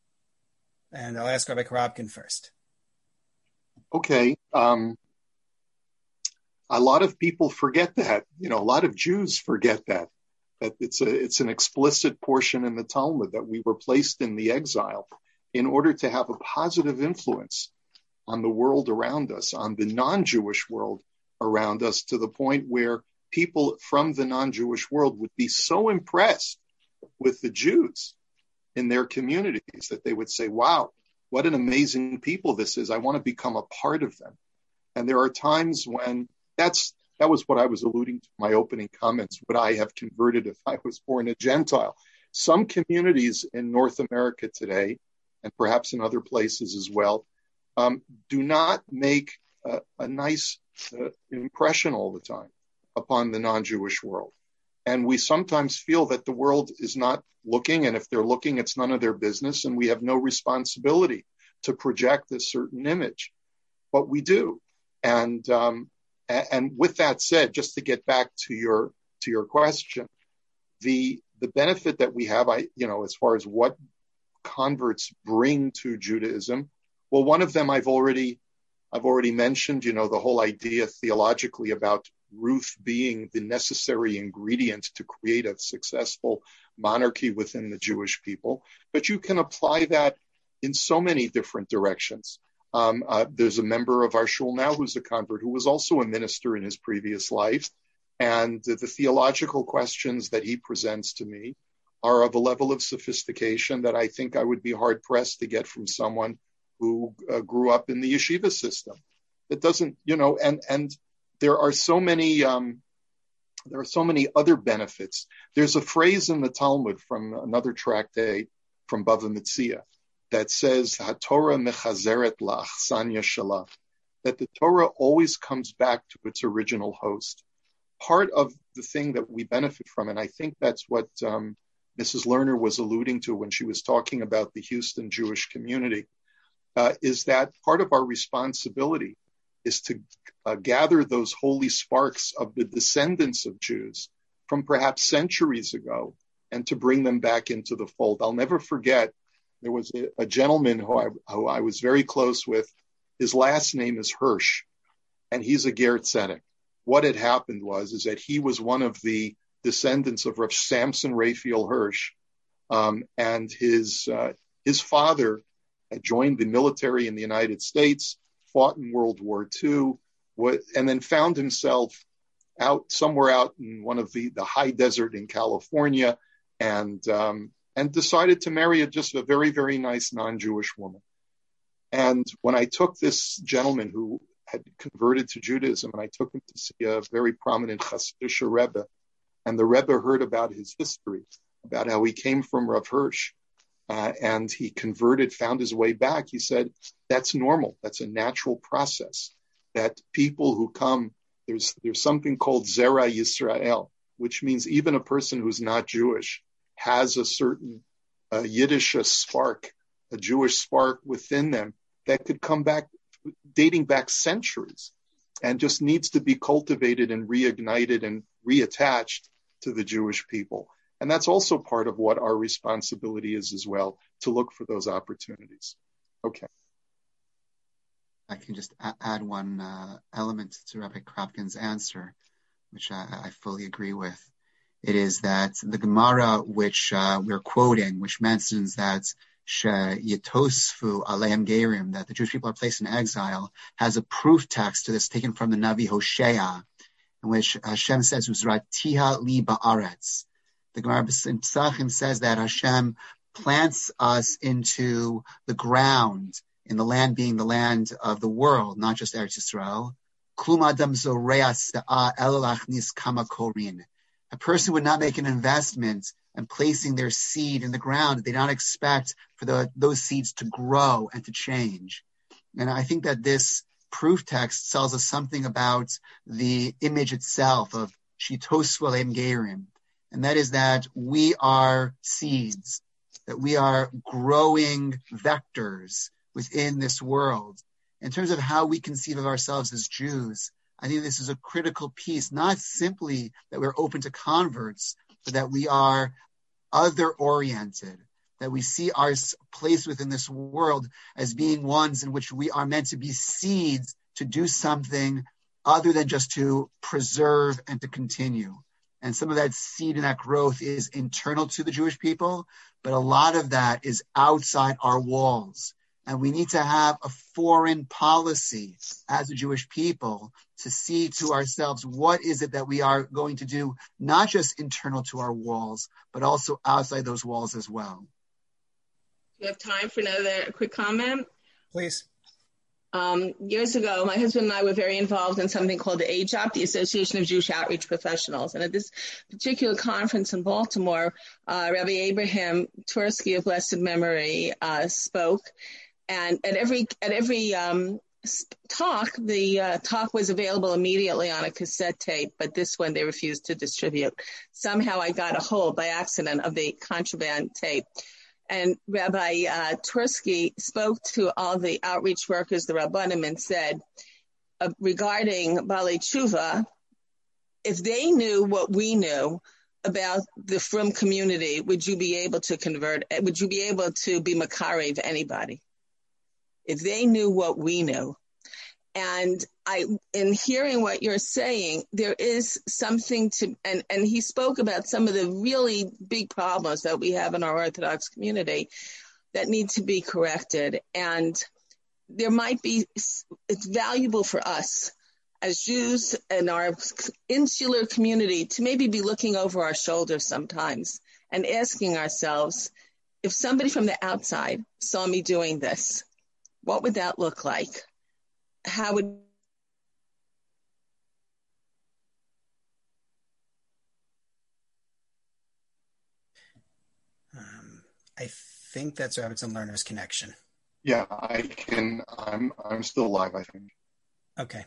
And I'll ask Rabbi Korobkin first. Okay. Um, a lot of people forget that. You know, a lot of Jews forget that. That it's a it's an explicit portion in the Talmud that we were placed in the exile in order to have a positive influence on the world around us, on the non-Jewish world around us, to the point where people from the non-Jewish world would be so impressed with the Jews in their communities that they would say, wow, what an amazing people this is. I want to become a part of them. And there are times when that's that was what I was alluding to in my opening comments. Would I have converted if I was born a Gentile? Some communities in North America today, and perhaps in other places as well, um, do not make a, a nice uh, impression all the time upon the non-Jewish world. And we sometimes feel that the world is not looking, and if they're looking, it's none of their business, and we have no responsibility to project a certain image. But we do. And um, and with that said, just to get back to your to your question, the the benefit that we have, I you know, as far as what converts bring to Judaism, well, one of them I've already I've already mentioned, you know, the whole idea theologically about Ruth being the necessary ingredient to create a successful monarchy within the Jewish people. But you can apply that in so many different directions. Um, uh, there's a member of our shul now who's a convert who was also a minister in his previous life. And the, the theological questions that he presents to me are of a level of sophistication that I think I would be hard pressed to get from someone who uh, grew up in the yeshiva system. It doesn't, you know, and, and there are so many, um, there are so many other benefits. There's a phrase in the Talmud from another tractate from Bava Metzia that says, HaTorah mechazeret la'achsanya shalah, that the Torah always comes back to its original host. Part of the thing that we benefit from, and I think that's what um, Missus Lerner was alluding to when she was talking about the Houston Jewish community, uh, is that part of our responsibility is to uh, gather those holy sparks of the descendants of Jews from perhaps centuries ago and to bring them back into the fold. I'll never forget, there was a, a gentleman who I, who I was very close with. His last name is Hirsch, and he's a Ger Tzedek. What had happened was is that he was one of the descendants of Rav Samson Raphael Hirsch, um, and his uh, his father had joined the military in the United States, fought in World War Two, what, and then found himself out somewhere out in one of the, the high desert in California, and um, and decided to marry a, just a very, very nice non-Jewish woman. And when I took this gentleman who had converted to Judaism, and I took him to see a very prominent Hasidic Rebbe, and the Rebbe heard about his history, about how he came from Rav Hirsch, uh, and he converted, found his way back. He said, that's normal. That's a natural process. That people who come, there's there's something called Zera Yisrael, which means even a person who's not Jewish has a certain uh, Yiddish spark, a Jewish spark within them that could come back, dating back centuries, and just needs to be cultivated and reignited and reattached to the Jewish people. And that's also part of what our responsibility is as well, to look for those opportunities. Okay. I can just a- add one uh, element to Rabbi Korobkin's answer, which I, I fully agree with. It is that the Gemara, which uh, we're quoting, which mentions that Yetosfu Aleim Gerim, that the Jewish people are placed in exile, has a proof text to this taken from the Navi Hosea, in which Hashem says, Uzratiha li ba'aretz. The Gemara in Pesachim says that Hashem plants us into the ground, in the land being the land of the world, not just Eretz Yisrael. Klum adam zoreah sta'a elachnis kama korin. A person would not make an investment and placing their seed in the ground. They don't expect for the, those seeds to grow and to change. And I think that this proof text tells us something about the image itself of Shitosvu Aleim Gerim. And that is that we are seeds. that we are growing vectors within this world. In terms of how we conceive of ourselves as Jews, I think this is a critical piece, not simply that we're open to converts, but that we are other-oriented, that we see our place within this world as being ones in which we are meant to be seeds to do something other than just to preserve and to continue. And some of that seed and that growth is internal to the Jewish people, but a lot of that is outside our walls. And we need to have a foreign policy as a Jewish people to see to ourselves what is it that we are going to do, not just internal to our walls, but also outside those walls as well. Do you have time for another quick comment? Please. Um, years ago, my husband and I were very involved in something called the A J O P, the Association of Jewish Outreach Professionals. And at this particular conference in Baltimore, uh, Rabbi Abraham Tursky of blessed memory uh, spoke. And at every at every um, talk, the uh, talk was available immediately on a cassette tape, but this one they refused to distribute. Somehow I got a hold by accident of the contraband tape. And Rabbi uh, Tursky spoke to all the outreach workers, the Rabbanim, and said, uh, regarding Balei Tshuva, if they knew what we knew about the Frum community, would you be able to convert, would you be able to be Makarev anybody? If they knew what we knew. And I, in hearing what you're saying, there is something to, and, and he spoke about some of the really big problems that we have in our Orthodox community that need to be corrected. And there might be, it's valuable for us as Jews in our insular community to maybe be looking over our shoulders sometimes and asking ourselves, if somebody from the outside saw me doing this, what would that look like? How would um, I think that's Rebbetzin Lerner's connection. Yeah, I can. I'm I'm still live, I think. Okay.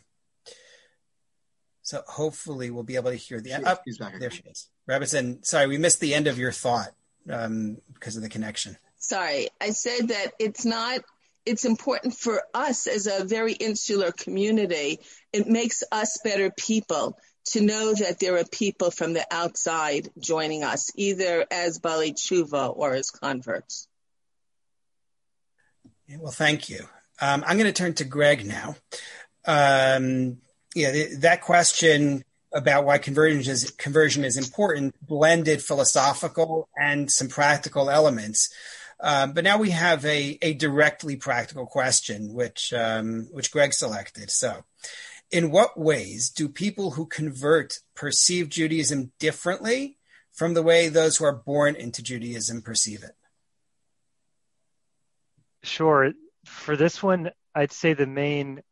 So hopefully we'll be able to hear the end. She, oh, she's back there she is. Rebbetzin, sorry, we missed the end of your thought um, because of the connection. Sorry, I said that it's not. It's important for us as a very insular community. It makes us better people to know that there are people from the outside joining us, either as Balei Tshuva or as converts. Yeah, well, thank you. Um, I'm going to turn to Greg now. Um, yeah, th- that question about why conversion is, conversion is important blended philosophical and some practical elements. Um, but now we have a, a directly practical question, which um, which Greg selected. So, in what ways do people who convert perceive Judaism differently from the way those who are born into Judaism perceive it? Sure. For this one, I'd say the main,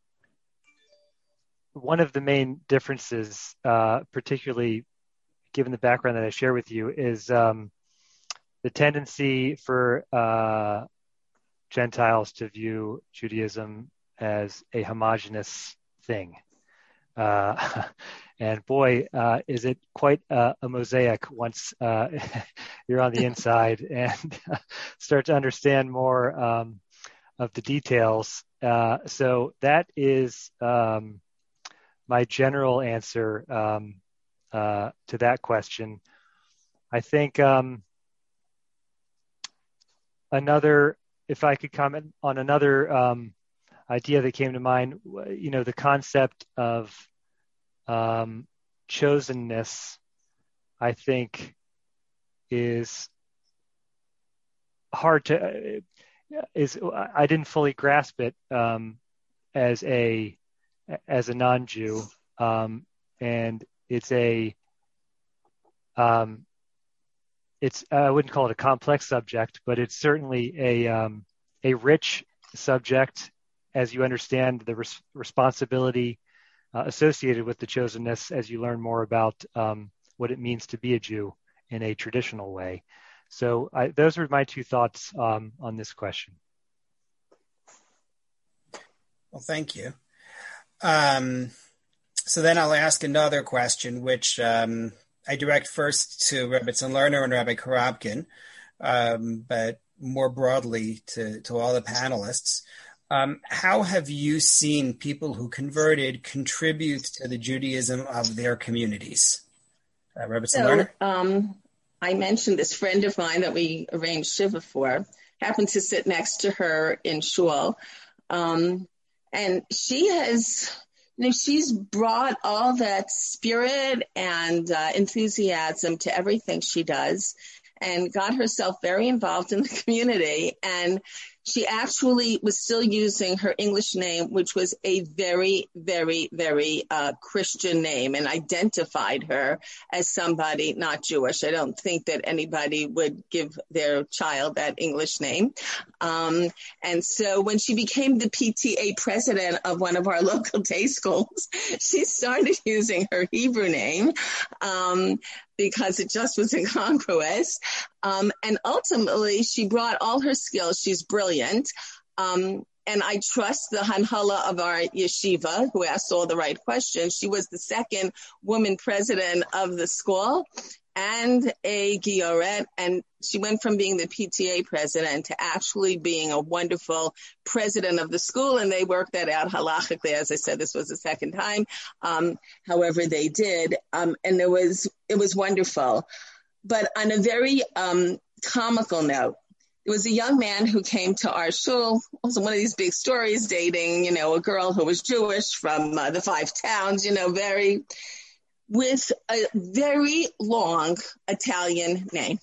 one of the main differences, uh, particularly given the background that I share with you, is um, the tendency for uh, Gentiles to view Judaism as a homogeneous thing. Uh, and boy, uh, is it quite a, a mosaic once uh, you're on the inside and start to understand more um, of the details. Uh, so that is um, my general answer um, uh, to that question. I think um, Another, if I could comment on another um, idea that came to mind, you know, the concept of um, chosenness, I think, is hard to, is I didn't fully grasp it um, as a as a non-Jew, um, and it's a um, It's I wouldn't call it a complex subject, but it's certainly a um, a rich subject as you understand the res- responsibility uh, associated with the chosenness as you learn more about um, what it means to be a Jew in a traditional way. So I, those are my two thoughts um, on this question. Well, thank you. Um, so then I'll ask another question, which um, I direct first to Rebbetzin Lerner and Rabbi Korobkin. um, but more broadly to, to all the panelists. Um, how have you seen people who converted contribute to the Judaism of their communities? Uh, Rebbetzin So, Lerner? Um, I mentioned this friend of mine that we arranged Shiva for, happened to sit next to her in shul. Um, and she has, you know, she's brought all that spirit and uh, enthusiasm to everything she does and got herself very involved in the community. And she actually was still using her English name, which was a very, very, very uh, Christian name, and identified her as somebody not Jewish. I don't think that anybody would give their child that English name. Um, and so when she became the P T A president of one of our local day schools, she started using her Hebrew name um, because it just was incongruous. Um, and ultimately, she brought all her skills. She's brilliant. Um, and I trust the Hanhala of our yeshiva, who asked all the right questions. She was the second woman president of the school and a Gioret. And she went from being the P T A president to actually being a wonderful president of the school. And they worked that out halachically. As I said, this was the second time. Um, however, they did. Um, and it was, it was wonderful. But on a very um, comical note, there was a young man who came to our shul, also one of these big stories, dating, you know, a girl who was Jewish from uh, the five towns, you know, very, with a very long Italian name,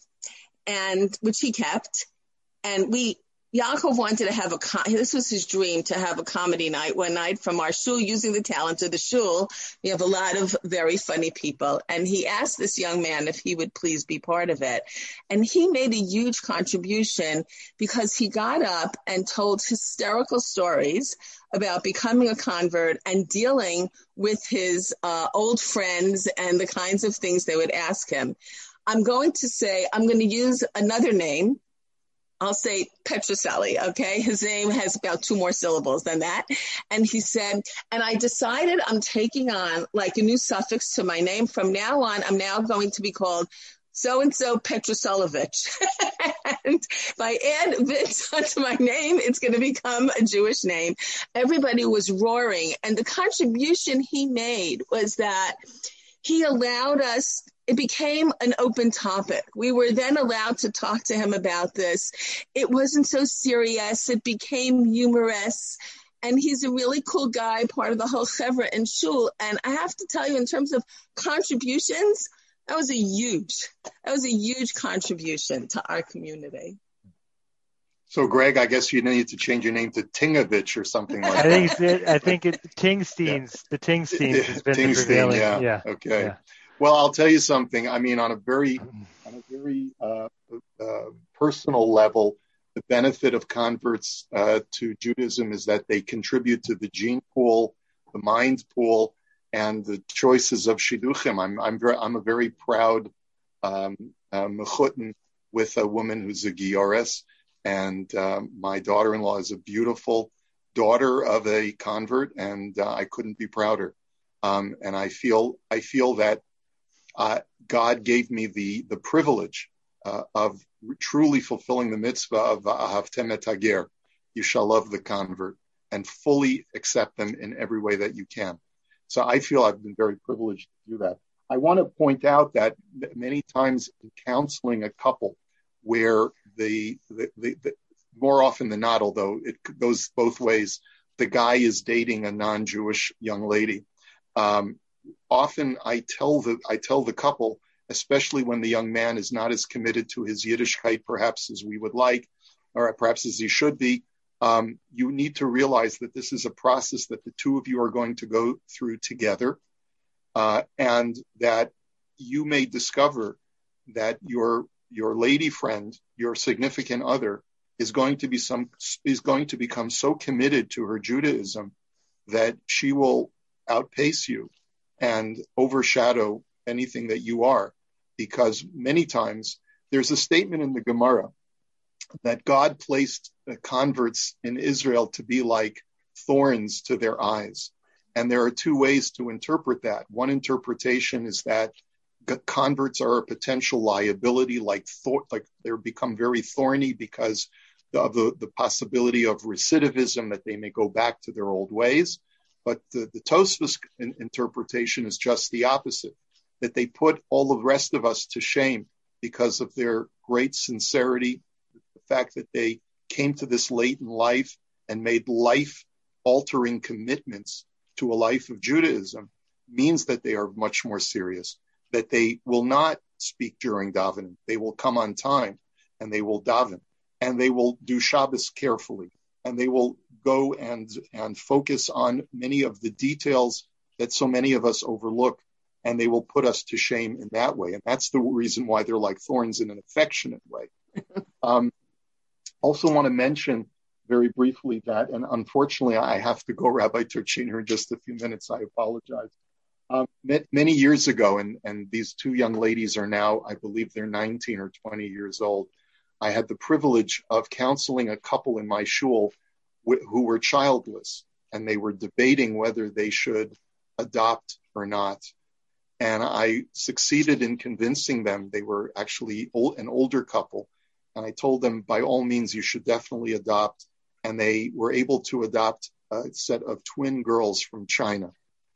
and which he kept. And we, Yaakov wanted to have a, this was his dream, to have a comedy night one night from our shul, using the talent of the shul. We have a lot of very funny people. And he asked this young man if he would please be part of it. And he made a huge contribution because he got up and told hysterical stories about becoming a convert and dealing with his uh, old friends and the kinds of things they would ask him. I'm going to say, I'm going to use another name. I'll say Petroselli, okay? His name has about two more syllables than that. And he said, and I decided I'm taking on like a new suffix to my name. From now on, I'm now going to be called so-and-so Petroselovich. And if I add Vitz onto my name, it's going to become a Jewish name. Everybody was roaring. And the contribution he made was that he allowed us, it became an open topic. We were then allowed to talk to him about this. It wasn't so serious. It became humorous. And he's a really cool guy, part of the whole chevra and shul. And I have to tell you, in terms of contributions, that was a huge, that was a huge contribution to our community. So, Greg, I guess you need to change your name to Tingovich or something like I that. think it's, I think it, Tingsteins, yeah. the Tingsteins has been Tingstein, the prevailing. Yeah. yeah. Okay. Yeah. Well, I'll tell you something. I mean, on a very, on a very uh, uh, personal level, the benefit of converts uh, to Judaism is that they contribute to the gene pool, the mind pool, and the choices of shidduchim. I'm, I'm very, I'm a very proud um, uh, mechutin with a woman who's a giores. And uh, my daughter-in-law is a beautiful daughter of a convert, and uh, I couldn't be prouder. Um, and I feel I feel that uh, God gave me the the privilege uh, of truly fulfilling the mitzvah of ahavtem et hager. You shall love the convert and fully accept them in every way that you can. So I feel I've been very privileged to do that. I want to point out that many times in counseling a couple, where the, the, the, the more often than not, although it goes both ways, the guy is dating a non-Jewish young lady. Um, often I tell the I tell the couple, especially when the young man is not as committed to his Yiddishkeit perhaps as we would like, or perhaps as he should be, um, you need to realize that this is a process that the two of you are going to go through together, uh, and that you may discover that your your lady friend, your significant other, is going to be some is going to become so committed to her Judaism that she will outpace you and overshadow anything that you are. Because many times there's a statement in the Gemara that God placed the converts in Israel to be like thorns to their eyes. And there are two ways to interpret that. One interpretation is that converts are a potential liability, like thor- like they're become very thorny because of the, the possibility of recidivism, that they may go back to their old ways. But the, the Tosfos in, interpretation is just the opposite, that they put all the rest of us to shame because of their great sincerity, the fact that they came to this late in life and made life-altering commitments to a life of Judaism, means that they are much more serious, that they will not speak during davening. They will come on time and they will daven, and they will do Shabbos carefully, and they will go and, and focus on many of the details that so many of us overlook, and they will put us to shame in that way. And that's the reason why they're like thorns in an affectionate way. um, also want to mention very briefly that, and unfortunately I have to go, Rabbi Turchiner, in just a few minutes. I apologize. Um, many years ago, and, and these two young ladies are now, I believe they're nineteen or twenty years old. I had the privilege of counseling a couple in my shul wh- who were childless, and they were debating whether they should adopt or not. And I succeeded in convincing them. They were actually old, an older couple. And I told them, by all means, you should definitely adopt. And they were able to adopt a set of twin girls from China.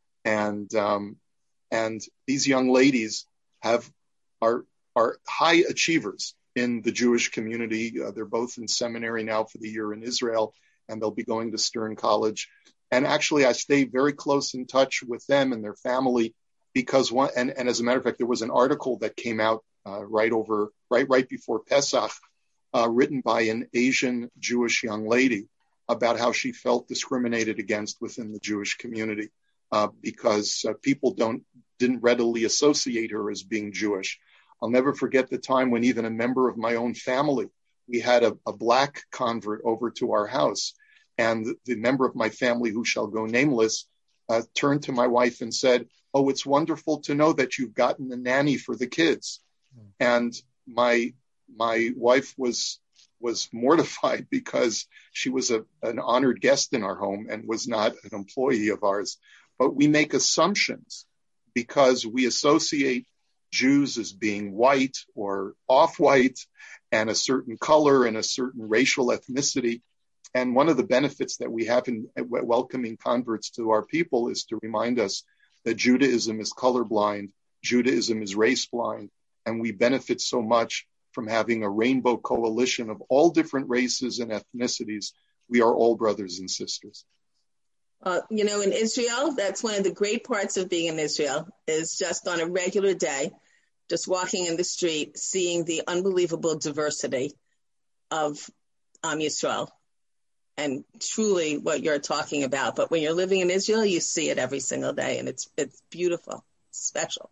And um, and these young ladies have are are high achievers in the Jewish community. Uh, they're both in seminary now for the year in Israel, and they'll be going to Stern College. And actually, I stay very close in touch with them and their family, because one, and, and as a matter of fact, there was an article that came out uh, right over, right, right before Pesach, uh, written by an Asian Jewish young lady about how she felt discriminated against within the Jewish community uh, because uh, people don't, didn't readily associate her as being Jewish. I'll never forget the time when even a member of my own family, we had a, a black convert over to our house, and the, the member of my family, who shall go nameless, uh, turned to my wife and said, "Oh, it's wonderful to know that you've gotten a nanny for the kids." Mm. And my my wife was was mortified because she was a, an honored guest in our home and was not an employee of ours. But we make assumptions because we associate Jews as being white or off-white and a certain color and a certain racial ethnicity. And one of the benefits that we have in welcoming converts to our people is to remind us that Judaism is colorblind, Judaism is race blind, and we benefit so much from having a rainbow coalition of all different races and ethnicities. We are all brothers and sisters. Uh, you know, in Israel, that's one of the great parts of being in Israel, is just on a regular day, just walking in the street, seeing the unbelievable diversity of Am Yisrael. And truly what you're talking about. But when you're living in Israel, you see it every single day, and it's it's beautiful, special.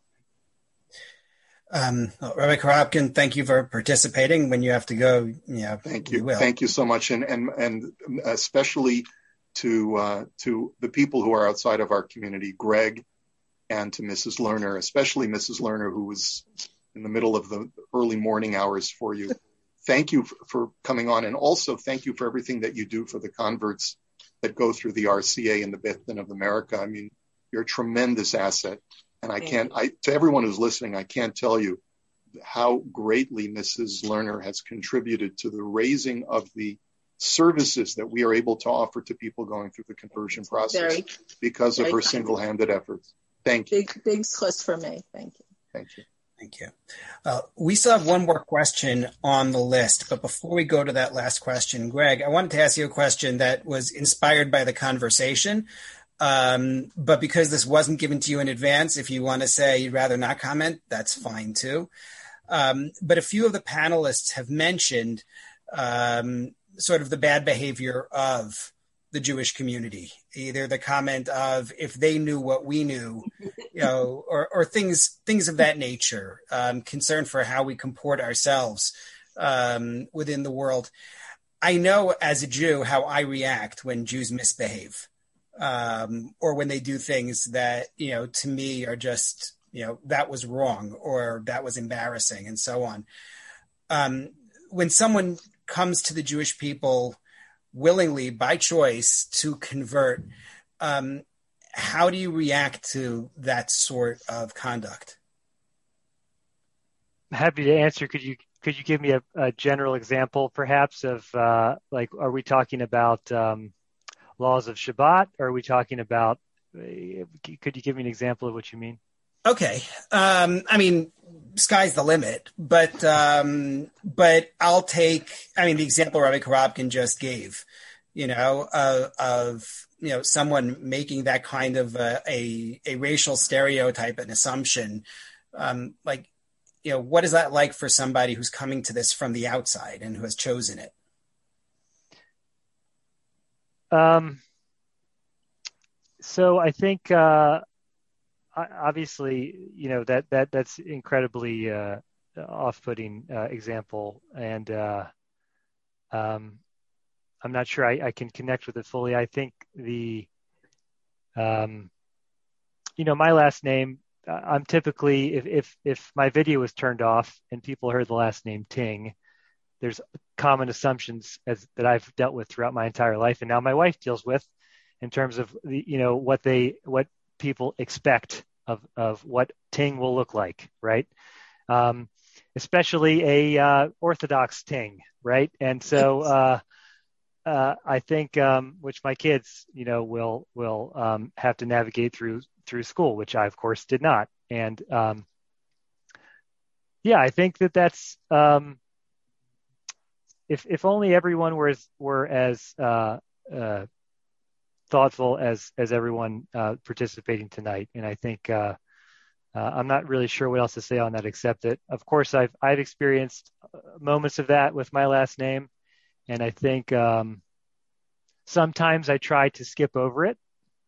Um, well, Rabbi Korobkin, thank you for participating. When you have to go, yeah, thank you, you will. Thank you so much, and and and especially to uh, to the people who are outside of our community, Greg, and to Missus Lerner, especially Missus Lerner, who was in the middle of the early morning hours for you. Thank you for coming on, and also thank you for everything that you do for the converts that go through the R C A and the Beth Din of America. I mean, you're a tremendous asset, and I can't, I, to everyone who's listening, I can't tell you how greatly Missus Lerner has contributed to the raising of the services that we are able to offer to people going through the conversion process very, because of her single-handed efforts. Thank you. Big, big schus for me. Thank you. Thank you. Thank you. Uh, we still have one more question on the list, but before we go to that last question, Greg, I wanted to ask you a question that was inspired by the conversation, um, but because this wasn't given to you in advance, if you want to say you'd rather not comment, that's fine too. Um, but a few of the panelists have mentioned um, sort of the bad behavior of the Jewish community, either the comment of if they knew what we knew, you know, or, or things things of that nature, um, concern for how we comport ourselves um, within the world. I know as a Jew how I react when Jews misbehave um, or when they do things that, you know, to me are just, you know, that was wrong or that was embarrassing and so on. Um, when someone comes to the Jewish people willingly, by choice, to convert, um, how do you react to that sort of conduct? happy to answer. Could you could you give me a, a general example, perhaps, of uh, like, are we talking about um, laws of Shabbat? Or are we talking about? Could you give me an example of what you mean? Okay. Um, I mean, sky's the limit, but um, but I'll take. I mean, the example Rabbi Korobkin just gave. You know, uh, of you know someone making that kind of a a, a racial stereotype and assumption, um, like. You know, what is that like for somebody who's coming to this from the outside and who has chosen it? Um, so I think, uh, obviously, you know, that, that, that's incredibly, uh, off-putting, uh, example. And, uh, um, I'm not sure I, I can connect with it fully. I think the, um, you know, my last name, I'm typically, if, if if my video was turned off and people heard the last name Ting, there's common assumptions as that I've dealt with throughout my entire life, and now my wife deals with, in terms of the, you know, what they what people expect of of what Ting will look like, right? Um, especially a uh, Orthodox Ting, right? And so uh, uh, I think, um, which my kids, you know, will will um, have to navigate through. through school, which I, of course, did not. And um, yeah, I think that that's, um, if if only everyone were as, were as uh, uh, thoughtful as as everyone uh, participating tonight. And I think uh, uh, I'm not really sure what else to say on that, except that, of course, I've I've experienced moments of that with my last name, and I think um, sometimes I try to skip over it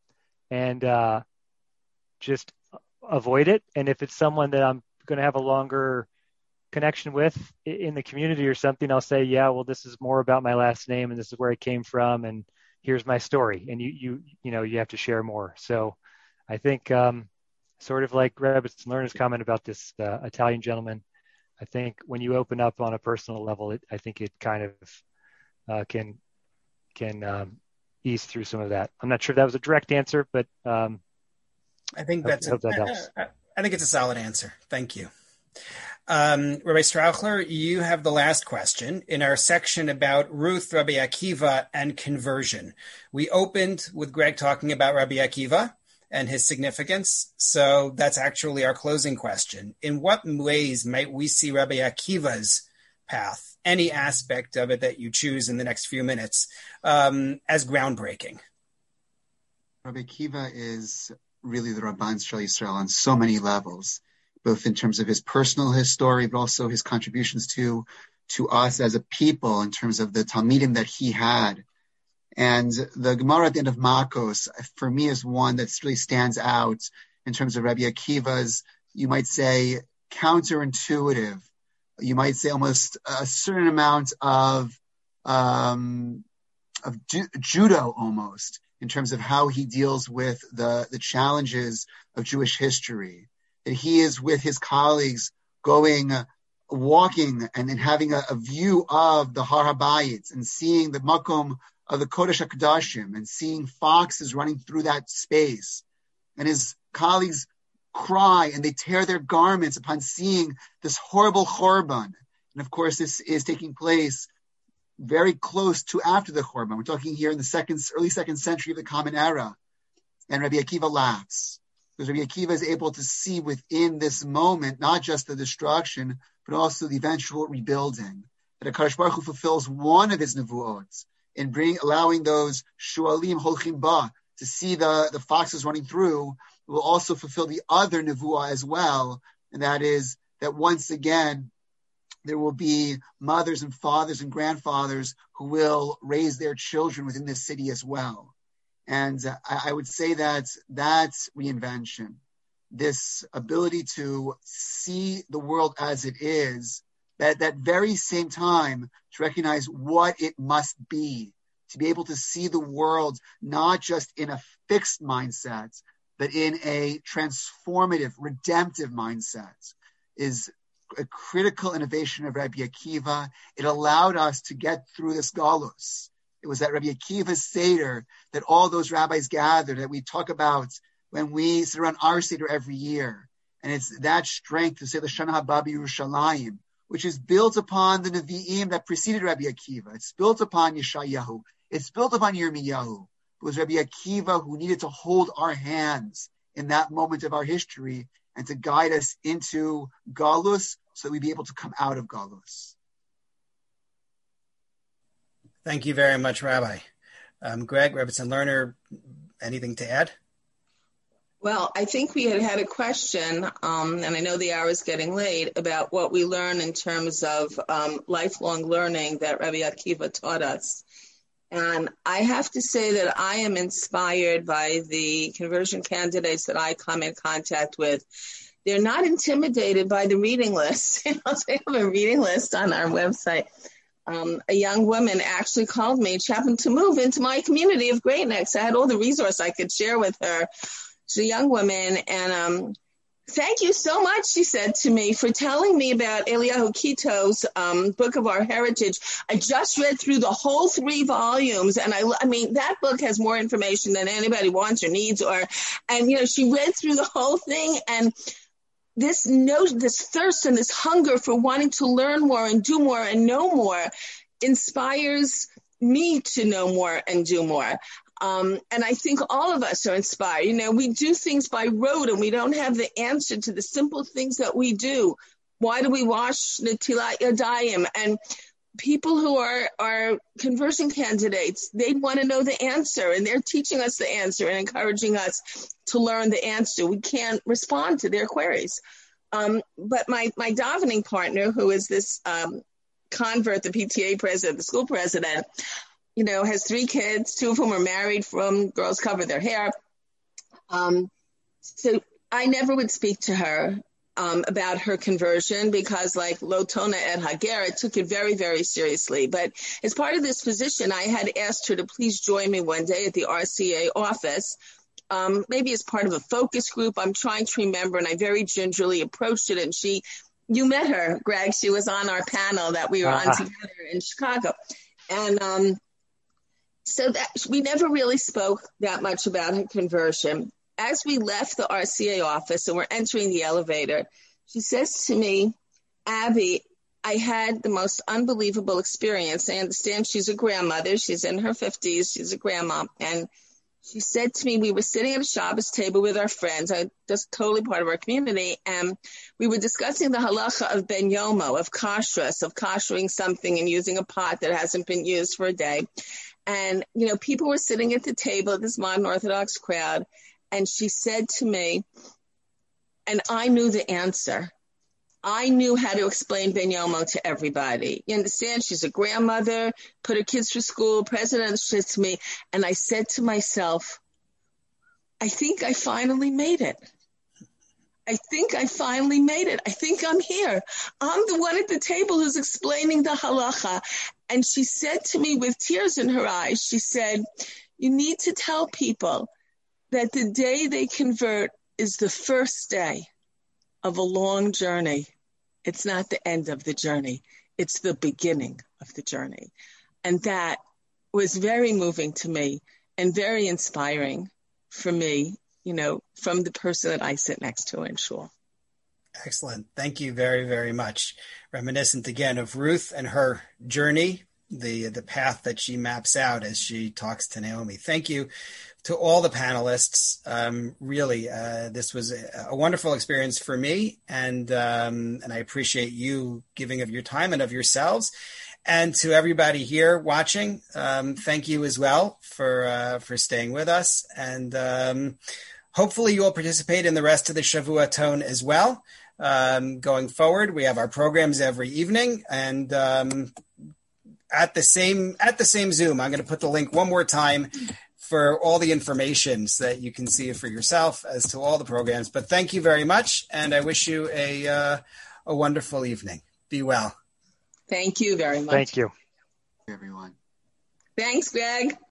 and uh, just avoid it. And if it's someone that I'm going to have a longer connection with in the community or something, I'll say, yeah, well, this is more about my last name and this is where it came from. And here's my story. And you, you, you know, you have to share more. So I think um, sort of like Rebbitzin Lerner's comment about this uh, Italian gentleman, I think when you open up on a personal level, it, I think it kind of uh, can, can um, ease through some of that. I'm not sure if that was a direct answer, but um, I think that's I hope a, that helps. I, I think it's a solid answer. Thank you. Um, Rabbi Strauchler, you have the last question in our section about Ruth, Rabbi Akiva, and conversion. We opened with Greg talking about Rabbi Akiva and his significance, so that's actually our closing question. In what ways might we see Rabbi Akiva's path, any aspect of it that you choose in the next few minutes, um, as groundbreaking? Rabbi Akiva is really the Rabban Shel Yisrael on so many levels, both in terms of his personal history, but also his contributions to to us as a people in terms of the Talmidim that he had. And the Gemara at the end of Makos, for me, is one that really stands out in terms of Rabbi Akiva's, you might say, counterintuitive, you might say almost a certain amount of, um, of ju- judo almost, in terms of how he deals with the, the challenges of Jewish history. That he is with his colleagues going, uh, walking and, and having a, a view of the Har HaBayit and seeing the Makom of the Kodesh HaKodashim and seeing foxes running through that space. And his colleagues cry and they tear their garments upon seeing this horrible Chorban. And of course, this is taking place very close to after the Chorban. We're talking here in the second, early second century of the Common Era. And Rabbi Akiva laughs. Because Rabbi Akiva is able to see within this moment, not just the destruction, but also the eventual rebuilding. That HaKadosh Baruch Hu fulfills one of his nevuot in bring, allowing those shualim holchim ba to see the, the foxes running through, will also fulfill the other nevuah as well. And that is that once again, there will be mothers and fathers and grandfathers who will raise their children within this city as well. And uh, I would say that that reinvention, this ability to see the world as it is, at that very same time to recognize what it must be, to be able to see the world not just in a fixed mindset, but in a transformative, redemptive mindset, is a critical innovation of Rabbi Akiva. It allowed us to get through this galus. It was at Rabbi Akiva's Seder that all those rabbis gathered, that we talk about when we sit around our Seder every year. And it's that strength to say the Shana Haba Yerushalayim, which is built upon the Nevi'im that preceded Rabbi Akiva. It's built upon Yeshayahu. It's built upon Yirmiyahu. It was Rabbi Akiva who needed to hold our hands in that moment of our history and to guide us into Galus so that we'd be able to come out of Galus. Thank you very much, Rabbi. Um, Greg, Rebbetzin Lerner, anything to add? Well, I think we had had a question, um, and I know the hour is getting late, about what we learn in terms of um, lifelong learning that Rabbi Akiva taught us. And I have to say that I am inspired by the conversion candidates that I come in contact with. They're not intimidated by the reading list. You know, they have a reading list on our website. Um, a young woman actually called me. She happened to move into my community of Great Necks. I had all the resources I could share with her. She's a young woman, and um, thank you so much, she said to me, for telling me about Eliyahu Kito's um, Book of Our Heritage. I just read through the whole three volumes, and I, I mean, that book has more information than anybody wants or needs. Or, and you know, she read through the whole thing, and this notion, this thirst, and this hunger for wanting to learn more and do more and know more inspires me to know more and do more. Um, and I think all of us are inspired. You know, we do things by rote and we don't have the answer to the simple things that we do. Why do we wash Netilat Yadayim? And people who are, are conversion candidates, they want to know the answer, and they're teaching us the answer and encouraging us to learn the answer. We can't respond to their queries. Um, but my, my davening partner, who is this um, convert, the P T A president, the school president, you know, has three kids, two of whom are married from Girls Cover Their Hair. Um, so I never would speak to her um, about her conversion because, like Lotona Ed Hager, I took it very, very seriously. But as part of this position, I had asked her to please join me one day at the R C A office, um, maybe as part of a focus group. I'm trying to remember, and I very gingerly approached it. And she, you met her, Greg. She was on our panel that we were uh-huh. on together in Chicago. And um So that we never really spoke that much about her conversion. As we left the R C A office and we're entering the elevator, she says to me, Abby, I had the most unbelievable experience. I understand she's a grandmother. She's in her fifties. She's a grandma. And she said to me, we were sitting at a Shabbos table with our friends. I, that's totally part of our community. And we were discussing the halacha of ben yomo, of kashrus, of kashering something and using a pot that hasn't been used for a day. And, you know, people were sitting at the table, this modern Orthodox crowd, and she said to me, and I knew the answer. I knew how to explain Ben Yomo to everybody. You understand? She's a grandmother, put her kids through school, president said to me, and I said to myself, I think I finally made it. I think I finally made it. I think I'm here. I'm the one at the table who's explaining the halacha. And she said to me with tears in her eyes, she said, you need to tell people that the day they convert is the first day of a long journey. It's not the end of the journey. It's the beginning of the journey. And that was very moving to me and very inspiring for me, you know, from the person that I sit next to in shul. Excellent. Thank you very, very much. Reminiscent again of Ruth and her journey, the the path that she maps out as she talks to Naomi. Thank you to all the panelists. Um, really, uh, this was a, a wonderful experience for me, and um, and I appreciate you giving of your time and of yourselves. And to everybody here watching, um, thank you as well for uh, for staying with us. And um, hopefully you will participate in the rest of the Shavua Tone as well. Um, going forward, we have our programs every evening, and um, at the same at the same Zoom, I'm going to put the link one more time for all the information so that you can see it for yourself as to all the programs. But thank you very much, and I wish you a uh, a wonderful evening. Be well. Thank you very much. Thank you. Everyone. Thanks, Greg.